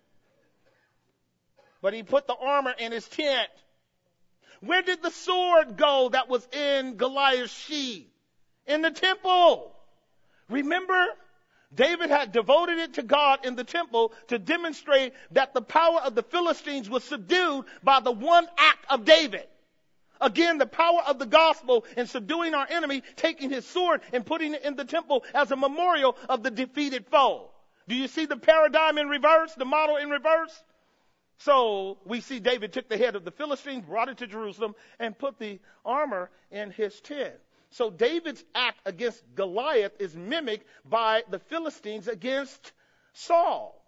But he put the armor in his tent. Where did the sword go that was in Goliath's sheath? In the temple. Remember? David had devoted it to God in the temple to demonstrate that the power of the Philistines was subdued by the one act of David. Again, the power of the gospel in subduing our enemy, taking his sword and putting it in the temple as a memorial of the defeated foe. Do you see the paradigm in reverse, the model in reverse? So we see David took the head of the Philistines, brought it to Jerusalem, and put the armor in his tent. So David's act against Goliath is mimicked by the Philistines against Saul.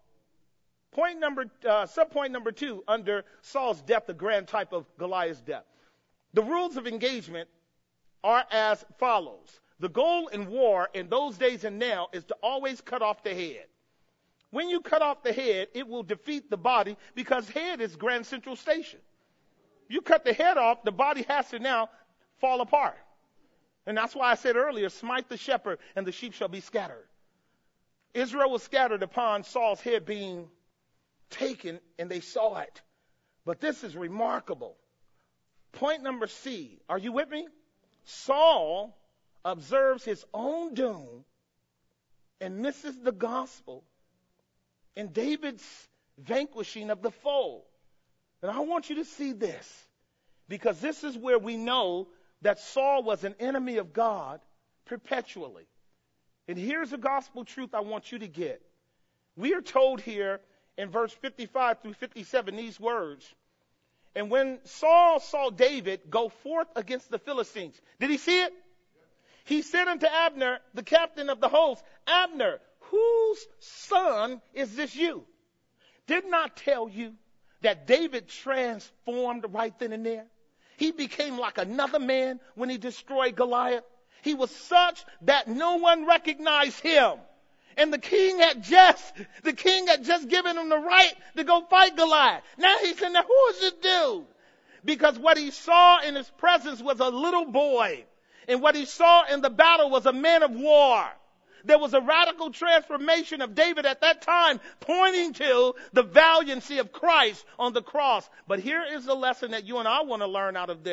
Subpoint number 2 under Saul's death, the grand type of Goliath's death. The rules of engagement are as follows. The goal in war in those days and now is to always cut off the head. When you cut off the head, it will defeat the body, because head is Grand Central Station. You cut the head off, the body has to now fall apart. And that's why I said earlier, smite the shepherd and the sheep shall be scattered. Israel was scattered upon Saul's head being taken, and they saw it. But this is remarkable. Point number C. Are you with me? Saul observes his own doom and misses the gospel in David's vanquishing of the foe. And I want you to see this, because this is where we know that Saul was an enemy of God perpetually. And here's a gospel truth I want you to get. We are told here in verse 55 through 57 these words. And when Saul saw David go forth against the Philistines, did he see it? He said unto Abner, the captain of the host, Abner, whose son is this youth? Did not tell you that David transformed right then and there? He became like another man when he destroyed Goliath. He was such that no one recognized him. And the king had just given him the right to go fight Goliath. Now he's saying, now who is this dude? Because what he saw in his presence was a little boy. And what he saw in the battle was a man of war. There was a radical transformation of David at that time, pointing to the valiancy of Christ on the cross. But here is the lesson that you and I want to learn out of this.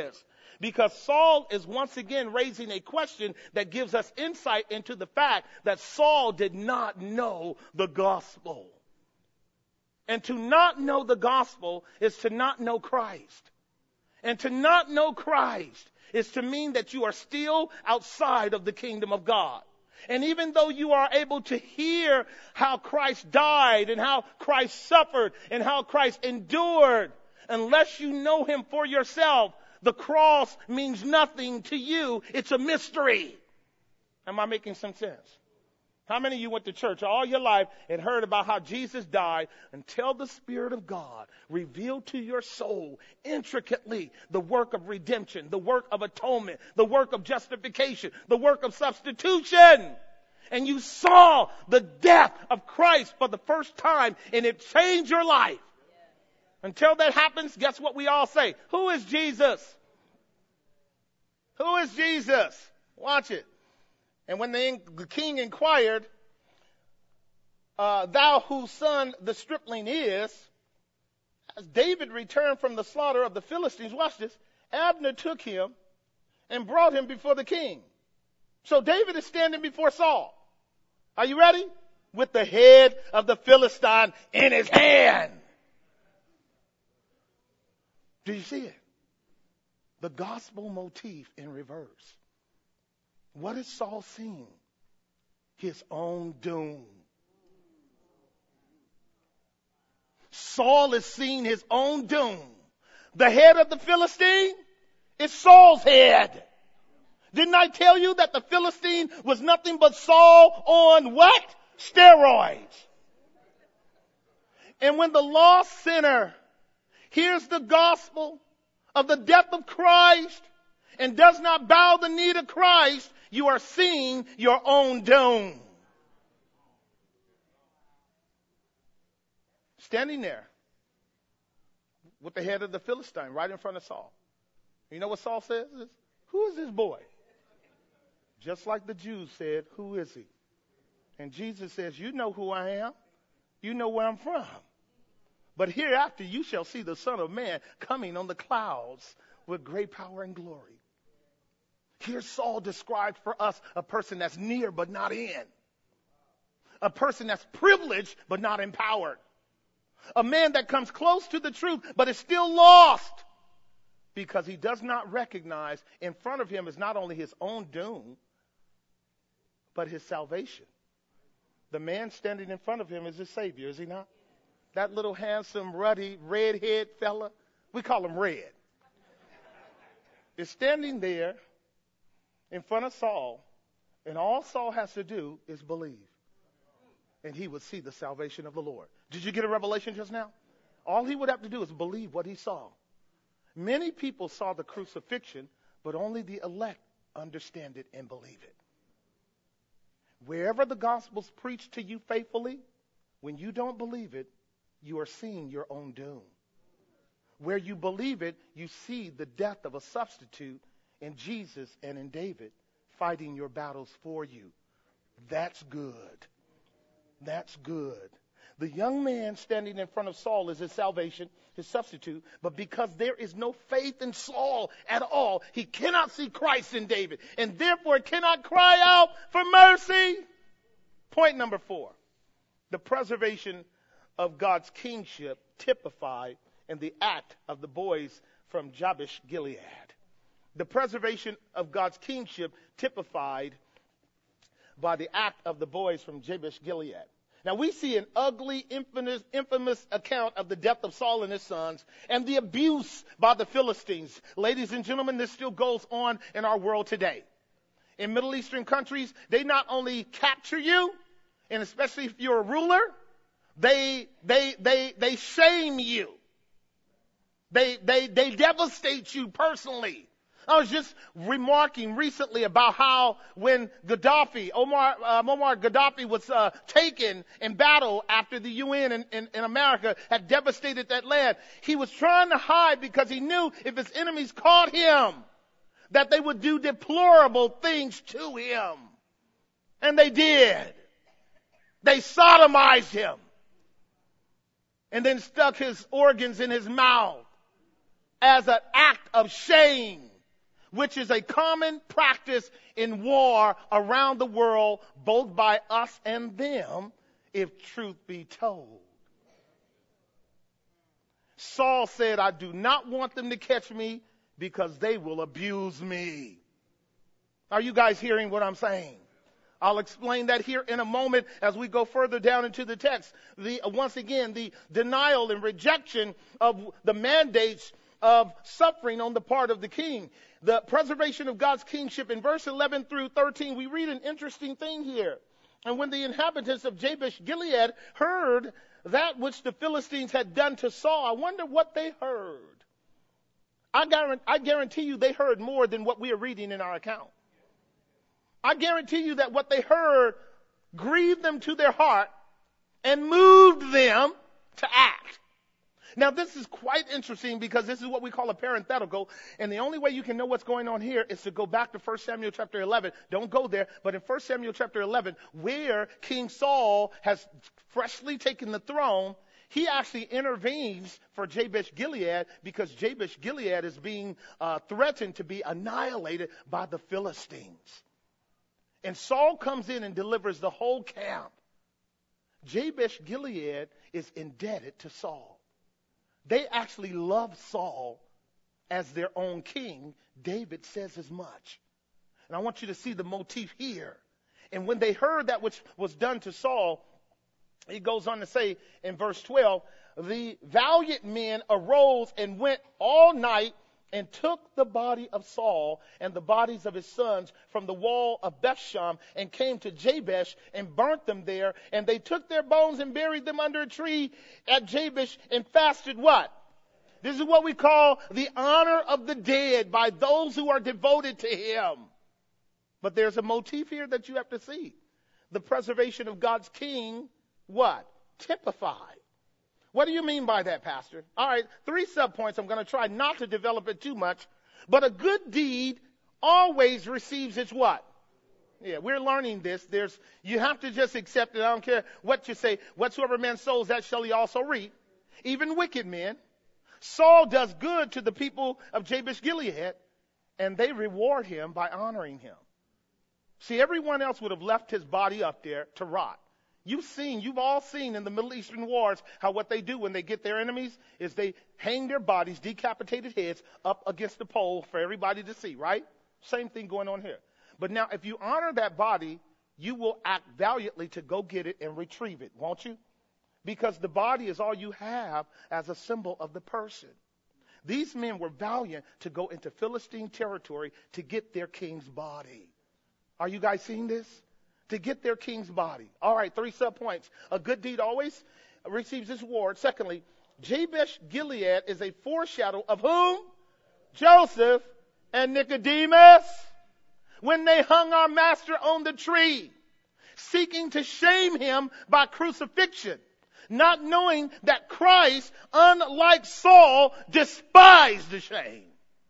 Because Saul is once again raising a question that gives us insight into the fact that Saul did not know the gospel. And to not know the gospel is to not know Christ. And to not know Christ is to mean that you are still outside of the kingdom of God. And even though you are able to hear how Christ died and how Christ suffered and how Christ endured, unless you know him for yourself, the cross means nothing to you. It's a mystery. Am I making some sense? How many of you went to church all your life and heard about how Jesus died until the Spirit of God revealed to your soul intricately the work of redemption, the work of atonement, the work of justification, the work of substitution? And you saw the death of Christ for the first time and it changed your life. Until that happens, guess what we all say? Who is Jesus? Who is Jesus? Watch it. And when the king inquired, thou whose son the stripling is, as David returned from the slaughter of the Philistines, watch this, Abner took him and brought him before the king. So David is standing before Saul. Are you ready? With the head of the Philistine in his hand. Do you see it? The gospel motif in reverse. What is Saul seeing? His own doom. Saul is seeing his own doom. The head of the Philistine is Saul's head. Didn't I tell you that the Philistine was nothing but Saul on what? Steroids. And when the lost sinner hears the gospel of the death of Christ and does not bow the knee to Christ, you are seeing your own doom. Standing there with the head of the Philistine right in front of Saul. You know what Saul says? Who is this boy? Just like the Jews said, who is he? And Jesus says, you know who I am. You know where I'm from. But hereafter you shall see the Son of Man coming on the clouds with great power and glory. Here Saul describes for us a person that's near but not in. A person that's privileged but not empowered. A man that comes close to the truth but is still lost because he does not recognize in front of him is not only his own doom but his salvation. The man standing in front of him is his Savior, is he not? That little handsome, ruddy, red-haired fella, we call him Red, is standing there in front of Saul, and all Saul has to do is believe. And he would see the salvation of the Lord. Did you get a revelation just now? All he would have to do is believe what he saw. Many people saw the crucifixion, but only the elect understand it and believe it. Wherever the gospel's preached to you faithfully, when you don't believe it, you are seeing your own doom. Where you believe it, you see the death of a substitute in Jesus and in David fighting your battles for you. That's good. That's good. The young man standing in front of Saul is his salvation, his substitute. But because there is no faith in Saul at all, he cannot see Christ in David. And therefore cannot cry out for mercy. Point number 4. The preservation of God's kingship typified in the act of the boys from Jabesh Gilead. The preservation of God's kingship typified by the act of the boys from Jabesh Gilead. Now we see an ugly, infamous account of the death of Saul and his sons and the abuse by the Philistines. Ladies and gentlemen, this still goes on in our world today. In Middle Eastern countries, they not only capture you, and especially if you're a ruler, they shame you. They devastate you personally. I was just remarking recently about how when Muammar Gaddafi was taken in battle after the UN in America had devastated that land, he was trying to hide because he knew if his enemies caught him, that they would do deplorable things to him. And they did. They sodomized him and then stuck his organs in his mouth as an act of shame which is a common practice in war around the world, both by us and them, if truth be told. Saul said, I do not want them to catch me because they will abuse me. Are you guys hearing what I'm saying? I'll explain that here in a moment as we go further down into the text. Once again, the denial and rejection of the mandates of suffering on the part of the king. The preservation of God's kingship. In verse 11 through 13, we read an interesting thing here. And when the inhabitants of Jabesh Gilead heard that which the Philistines had done to Saul, I wonder what they heard. I guarantee you they heard more than what we are reading in our account. I guarantee you that what they heard grieved them to their heart and moved them to act. Now, this is quite interesting because this is what we call a parenthetical. And the only way you can know what's going on here is to go back to 1 Samuel chapter 11. Don't go there. But in 1 Samuel chapter 11, where King Saul has freshly taken the throne, he actually intervenes for Jabesh Gilead because Jabesh Gilead is being threatened to be annihilated by the Philistines. And Saul comes in and delivers the whole camp. Jabesh Gilead is indebted to Saul. They actually love Saul as their own king. David says as much. And I want you to see the motif here. And when they heard that which was done to Saul, he goes on to say in verse 12, the valiant men arose and went all night and took the body of Saul and the bodies of his sons from the wall of Bethshan and came to Jabesh and burnt them there. And they took their bones and buried them under a tree at Jabesh and fasted what? This is what we call the honor of the dead by those who are devoted to him. But there's a motif here that you have to see. The preservation of God's king, what? Typified. What do you mean by that, Pastor? All right, 3 subpoints. I'm going to try not to develop it too much. But a good deed always receives its what? Yeah, we're learning this. You have to just accept it. I don't care what you say. Whatsoever man sows, that shall he also reap. Even wicked men. Saul does good to the people of Jabesh Gilead, and they reward him by honoring him. See, everyone else would have left his body up there to rot. You've all seen in the Middle Eastern wars how what they do when they get their enemies is they hang their bodies, decapitated heads, up against the pole for everybody to see, right? Same thing going on here. But now, if you honor that body, you will act valiantly to go get it and retrieve it, won't you? Because the body is all you have as a symbol of the person. These men were valiant to go into Philistine territory to get their king's body. Are you guys seeing this? To get their king's body. All right, 3 subpoints. A good deed always receives its reward. Secondly, Jabesh Gilead is a foreshadow of whom? Joseph and Nicodemus. When they hung our master on the tree, seeking to shame him by crucifixion, not knowing that Christ, unlike Saul, despised the shame.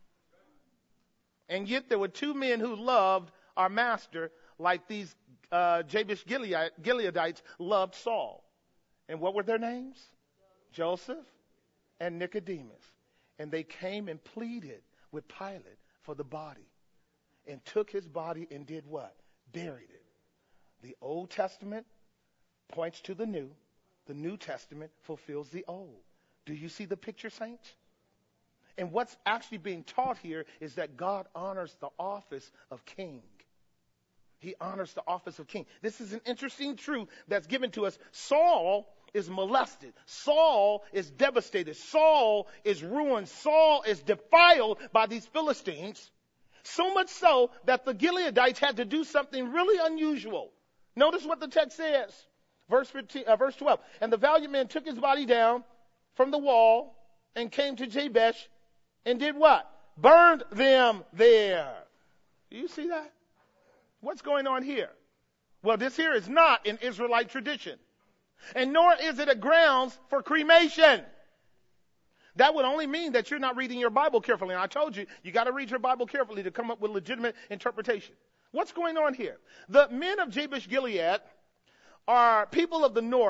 And yet there were 2 men who loved our master like these Jabesh Gileadites loved Saul. And what were their names? Joseph and Nicodemus. And they came and pleaded with Pilate for the body and took his body and did what? Buried it. The Old Testament points to the New. The New Testament fulfills the Old. Do you see the picture, saints? And what's actually being taught here is that God honors the office of king. He honors the office of king. This is an interesting truth that's given to us. Saul is molested. Saul is devastated. Saul is ruined. Saul is defiled by these Philistines. So much so that the Gileadites had to do something really unusual. Notice what the text says. Verse 12. And the valiant man took his body down from the wall and came to Jabesh and did what? Burned them there. Do you see that? What's going on here? Well, this here is not an Israelite tradition. And nor is it a grounds for cremation. That would only mean that you're not reading your Bible carefully. And I told you, you got to read your Bible carefully to come up with legitimate interpretation. What's going on here? The men of Jabesh Gilead are people of the north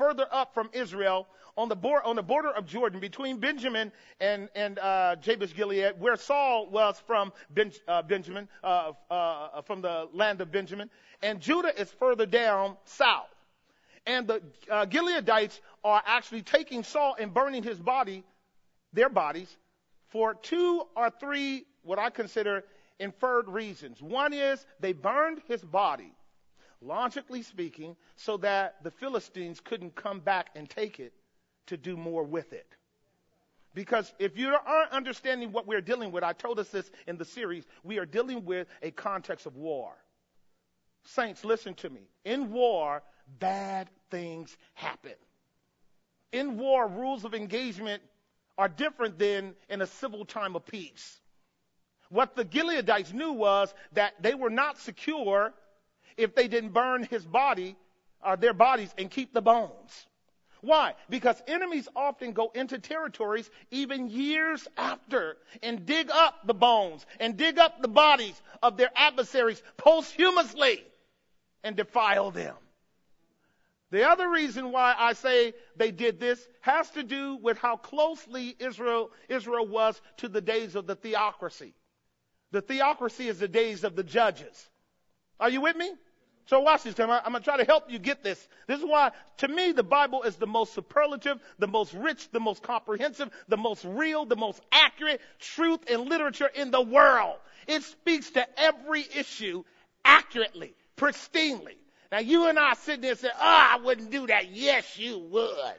further up from Israel on the border of Jordan between Benjamin and Jabesh Gilead, where Saul was from Benjamin, from the land of Benjamin. And Judah is further down south. And the Gileadites are actually taking Saul and burning their bodies, for 2 or 3, what I consider inferred reasons. One is they burned his body, logically speaking, so that the Philistines couldn't come back and take it to do more with it. Because if you aren't understanding what we're dealing with, I told us this in the series, we are dealing with a context of war. Saints, listen to me. In war, bad things happen. In war, rules of engagement are different than in a civil time of peace. What the Gileadites knew was that they were not secure if they didn't burn his body, or their bodies, and keep the bones. Why? Because enemies often go into territories even years after and dig up the bones and dig up the bodies of their adversaries posthumously and defile them. The other reason why I say they did this has to do with how closely Israel was to the days of the theocracy. The theocracy is the days of the judges. Are you with me? So watch this. I'm going to try to help you get this. This is why, to me, the Bible is the most superlative, the most rich, the most comprehensive, the most real, the most accurate truth and literature in the world. It speaks to every issue accurately, pristinely. Now, you and I sit there and say, I wouldn't do that. Yes, you would.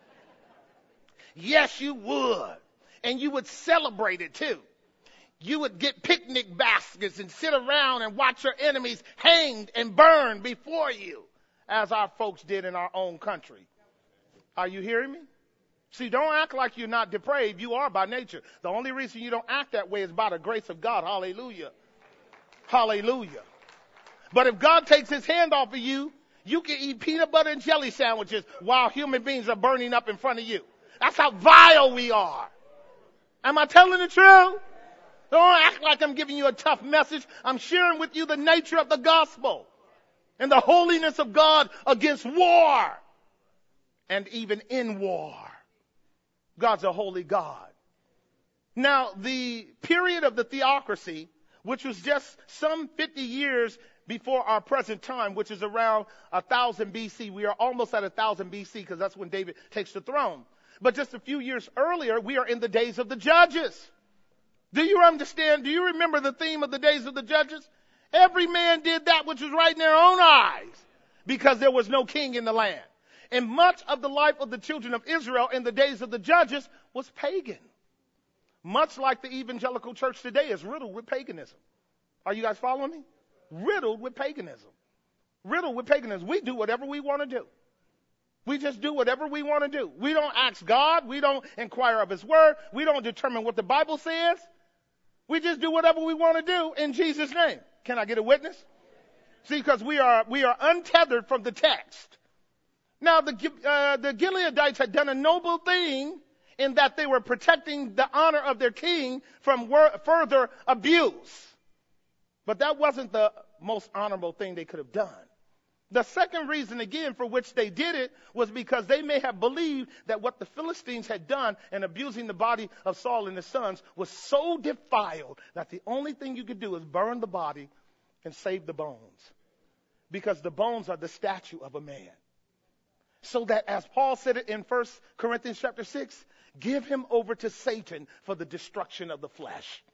Yes, you would. And you would celebrate it, too. You would get picnic baskets and sit around and watch your enemies hanged and burned before you, as our folks did in our own country. Are you hearing me? See, don't act like you're not depraved. You are by nature. The only reason you don't act that way is by the grace of God. Hallelujah. Hallelujah. But if God takes his hand off of you, you can eat peanut butter and jelly sandwiches while human beings are burning up in front of you. That's how vile we are. Am I telling the truth? Don't act like I'm giving you a tough message. I'm sharing with you the nature of the gospel and the holiness of God against war and even in war. God's a holy God. Now, the period of the theocracy, which was just some 50 years before our present time, which is around 1000 BC. We are almost at 1000 BC because that's when David takes the throne. But just a few years earlier, we are in the days of the judges. Do you understand? Do you remember the theme of the days of the judges? Every man did that which was right in their own eyes because there was no king in the land. And much of the life of the children of Israel in the days of the judges was pagan. Much like the evangelical church today is riddled with paganism. Are you guys following me? Riddled with paganism. Riddled with paganism. We do whatever we want to do. We just do whatever we want to do. We don't ask God. We don't inquire of his word. We don't determine what the Bible says. We just do whatever we want to do in Jesus' name. Can I get a witness? See, because we are untethered from the text. Now, the Gileadites had done a noble thing in that they were protecting the honor of their king from further abuse. But that wasn't the most honorable thing they could have done. The second reason, again, for which they did it was because they may have believed that what the Philistines had done in abusing the body of Saul and his sons was so defiled that the only thing you could do is burn the body and save the bones. Because the bones are the statue of a man. So that, as Paul said it in 1 Corinthians chapter 6, give him over to Satan for the destruction of the flesh.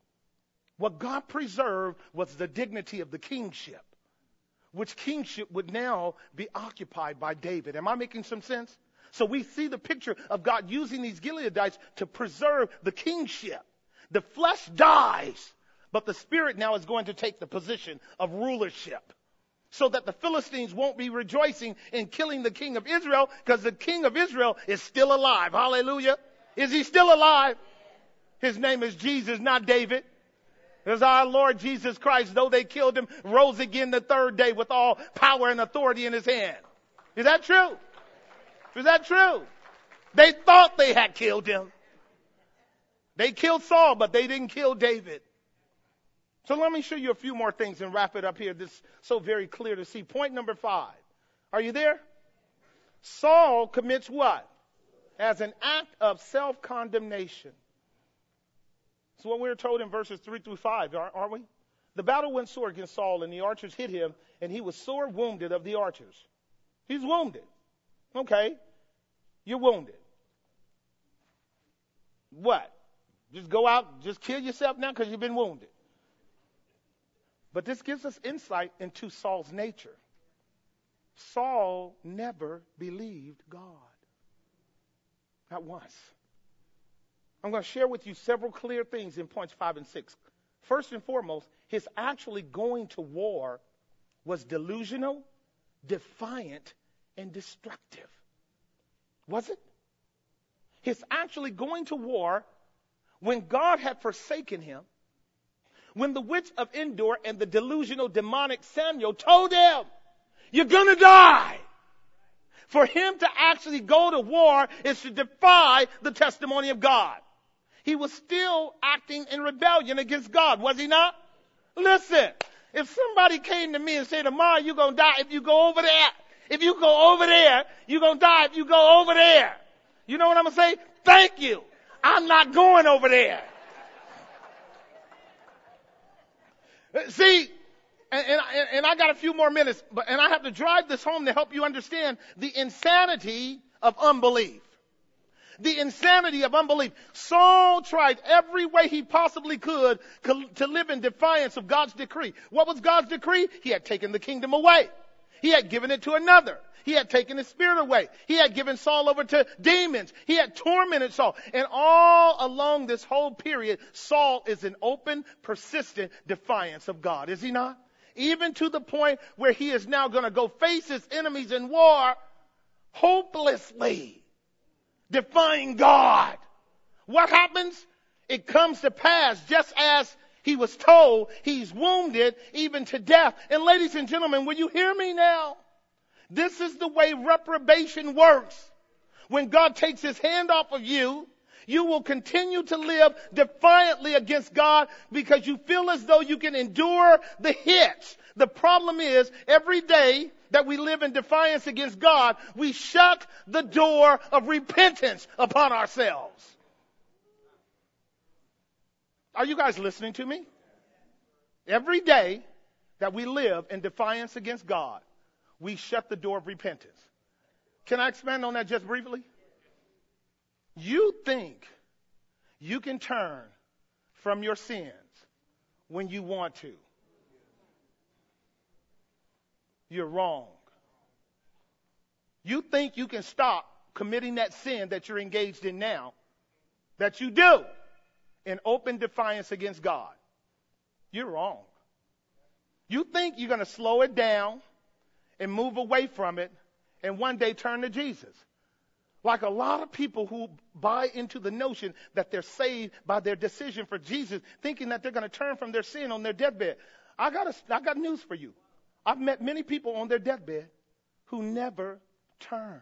What God preserved was the dignity of the kingship, which kingship would now be occupied by David. Am I making some sense? So we see the picture of God using these Gileadites to preserve the kingship. The flesh dies, but the spirit now is going to take the position of rulership, so that the Philistines won't be rejoicing in killing the king of Israel, because the king of Israel is still alive. Hallelujah. Is he still alive? His name is Jesus, not David. Because our Lord Jesus Christ, though they killed him, rose again the third day with all power and authority in his hand. Is that true? Is that true? They thought they had killed him. They killed Saul, but they didn't kill David. So let me show you a few more things and wrap it up here. This is so very clear to see. Point number 5. Are you there? Saul commits what? As an act of self-condemnation. That's what we're told in verses 3 through 5, aren't we? The battle went sore against Saul, and the archers hit him, and he was sore wounded of the archers. He's wounded. Okay, you're wounded. What? Just go out, just kill yourself now because you've been wounded. But this gives us insight into Saul's nature. Saul never believed God. Not once. I'm going to share with you several clear things in points 5 and 6. First and foremost, his actually going to war was delusional, defiant, and destructive. Was it? His actually going to war when God had forsaken him, when the witch of Endor and the delusional demonic Samuel told him, you're going to die. For him to actually go to war is to defy the testimony of God. He was still acting in rebellion against God, was he not? Listen, if somebody came to me and said, tomorrow you're going to die if you go over there. If you go over there, you're going to die if you go over there. You know what I'm going to say? Thank you. I'm not going over there. See, and I got a few more minutes, and I have to drive this home to help you understand the insanity of unbelief. The insanity of unbelief. Saul tried every way he possibly could to live in defiance of God's decree. What was God's decree? He had taken the kingdom away. He had given it to another. He had taken his spirit away. He had given Saul over to demons. He had tormented Saul. And all along this whole period, Saul is in open, persistent defiance of God. Is he not? Even to the point where he is now going to go face his enemies in war hopelessly, defying God. What happens? It comes to pass just as he was told. He's wounded even to death. And ladies and gentlemen, will you hear me now? This is the way reprobation works. When God takes his hand off of you, you will continue to live defiantly against God because you feel as though you can endure the hits. The problem is, every day that we live in defiance against God, we shut the door of repentance upon ourselves. Are you guys listening to me? Every day that we live in defiance against God, we shut the door of repentance. Can I expand on that just briefly? You think you can turn from your sins when you want to. You're wrong. You think you can stop committing that sin that you're engaged in now, that you do, in open defiance against God. You're wrong. You think you're going to slow it down and move away from it and one day turn to Jesus. Like a lot of people who buy into the notion that they're saved by their decision for Jesus, thinking that they're going to turn from their sin on their deathbed. I got news for you. I've met many people on their deathbed who never turn,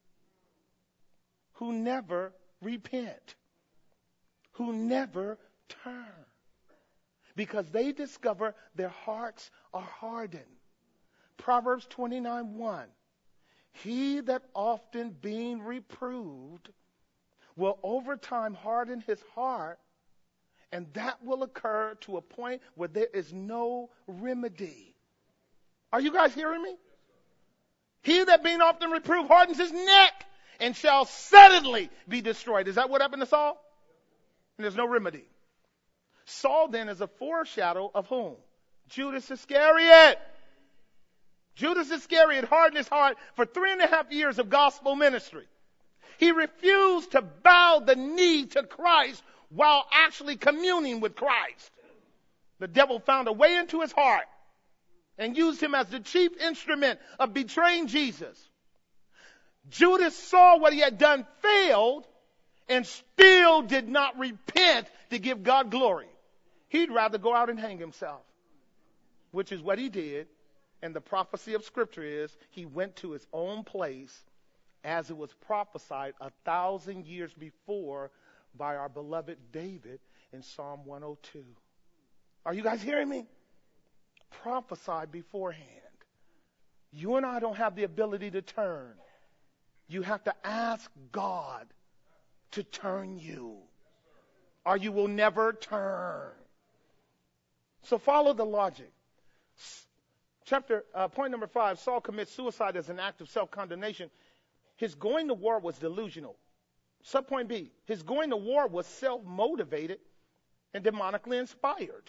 who never repent, who never turn, because they discover their hearts are hardened. Proverbs 29:1. He that often being reproved will over time harden his heart, and that will occur to a point where there is no remedy. Are you guys hearing me? He that being often reproved hardens his neck and shall suddenly be destroyed. Is that what happened to Saul? And there's no remedy. Saul then is a foreshadow of whom? Judas Iscariot. Judas Iscariot hardened his heart for 3.5 years of gospel ministry. He refused to bow the knee to Christ while actually communing with Christ. The devil found a way into his heart and used him as the chief instrument of betraying Jesus. Judas saw what he had done failed and still did not repent to give God glory. He'd rather go out and hang himself, which is what he did. And the prophecy of Scripture is he went to his own place as it was prophesied 1,000 years before by our beloved David in Psalm 102. Are you guys hearing me? Prophesied beforehand. You and I don't have the ability to turn. You have to ask God to turn you, or you will never turn. So follow the logic. Point number 5, Saul commits suicide as an act of self-condemnation. His going to war was delusional. Subpoint B, his going to war was self-motivated and demonically inspired.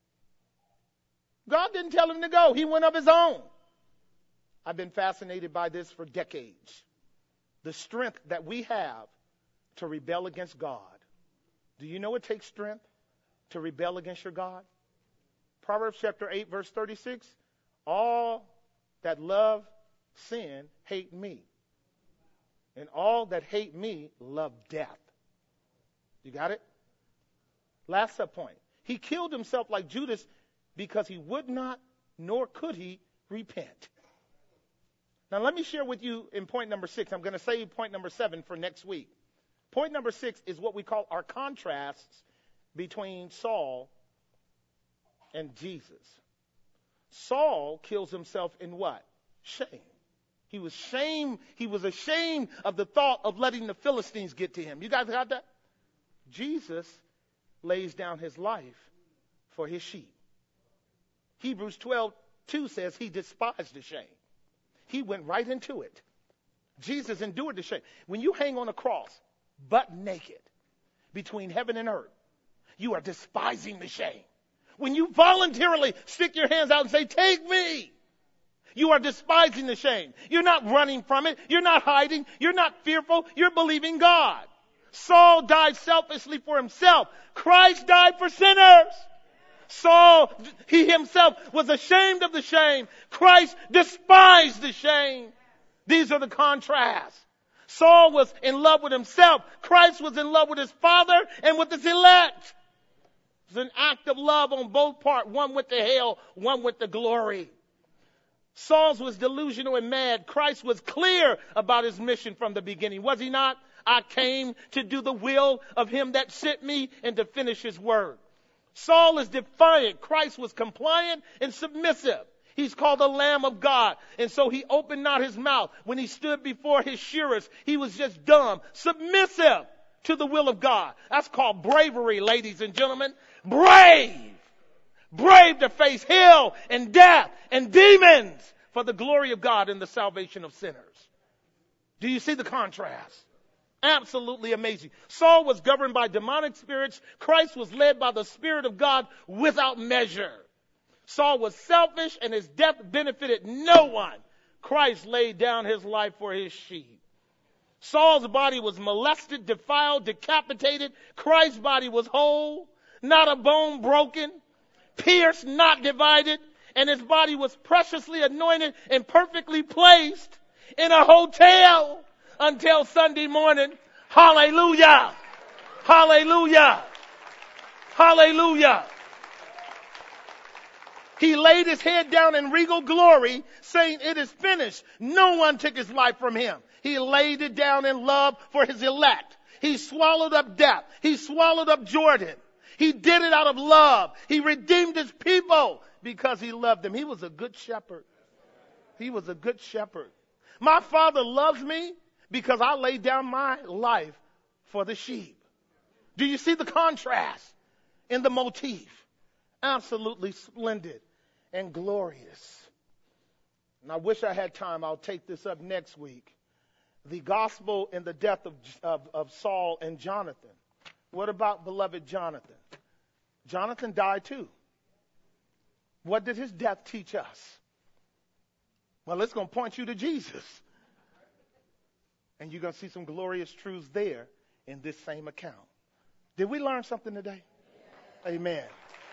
God didn't tell him to go. He went of his own. I've been fascinated by this for decades. The strength that we have to rebel against God. Do you know it takes strength to rebel against your God? Proverbs chapter 8, verse 36. All that love sin hate me. And all that hate me love death. You got it? Last subpoint. He killed himself like Judas because he would not, nor could he, repent. Now let me share with you in point number 6. I'm going to save point number 7 for next week. Point number 6 is what we call our contrasts between Saul and Jesus. Saul kills himself in what? Shame. He was ashamed of the thought of letting the Philistines get to him. You guys got that? Jesus lays down his life for his sheep. Hebrews 12:2 says he despised the shame. He went right into it. Jesus endured the shame. When you hang on a cross, butt naked, between heaven and earth, you are despising the shame. When you voluntarily stick your hands out and say, take me, you are despising the shame. You're not running from it. You're not hiding. You're not fearful. You're believing God. Saul died selfishly for himself. Christ died for sinners. Saul, he himself was ashamed of the shame. Christ despised the shame. These are the contrasts. Saul was in love with himself. Christ was in love with his Father and with his elect. It's an act of love on both parts. One with the hell, one with the glory. Saul's was delusional and mad. Christ was clear about his mission from the beginning. Was he not? I came to do the will of him that sent me and to finish his word. Saul is defiant. Christ was compliant and submissive. He's called the Lamb of God. And so he opened not his mouth. When he stood before his shearers, he was just dumb, submissive to the will of God. That's called bravery, ladies and gentlemen. Brave. Brave to face hell and death and demons for the glory of God and the salvation of sinners. Do you see the contrast? Absolutely amazing. Saul was governed by demonic spirits. Christ was led by the Spirit of God without measure. Saul was selfish and his death benefited no one. Christ laid down his life for his sheep. Saul's body was molested, defiled, decapitated. Christ's body was whole, not a bone broken, pierced, not divided, and his body was preciously anointed and perfectly placed in a hotel until Sunday morning. Hallelujah! Hallelujah! Hallelujah! He laid his head down in regal glory, saying, it is finished. No one took his life from him. He laid it down in love for his elect. He swallowed up death. He swallowed up Jordan. He did it out of love. He redeemed his people because he loved them. He was a good shepherd. He was a good shepherd. My Father loves me because I laid down my life for the sheep. Do you see the contrast in the motif? Absolutely splendid and glorious. And I wish I had time. I'll take this up next week. The gospel and the death of Saul and Jonathan. What about beloved Jonathan? Jonathan died too. What did his death teach us? Well, it's going to point you to Jesus. And you're going to see some glorious truths there in this same account. Did we learn something today? Amen.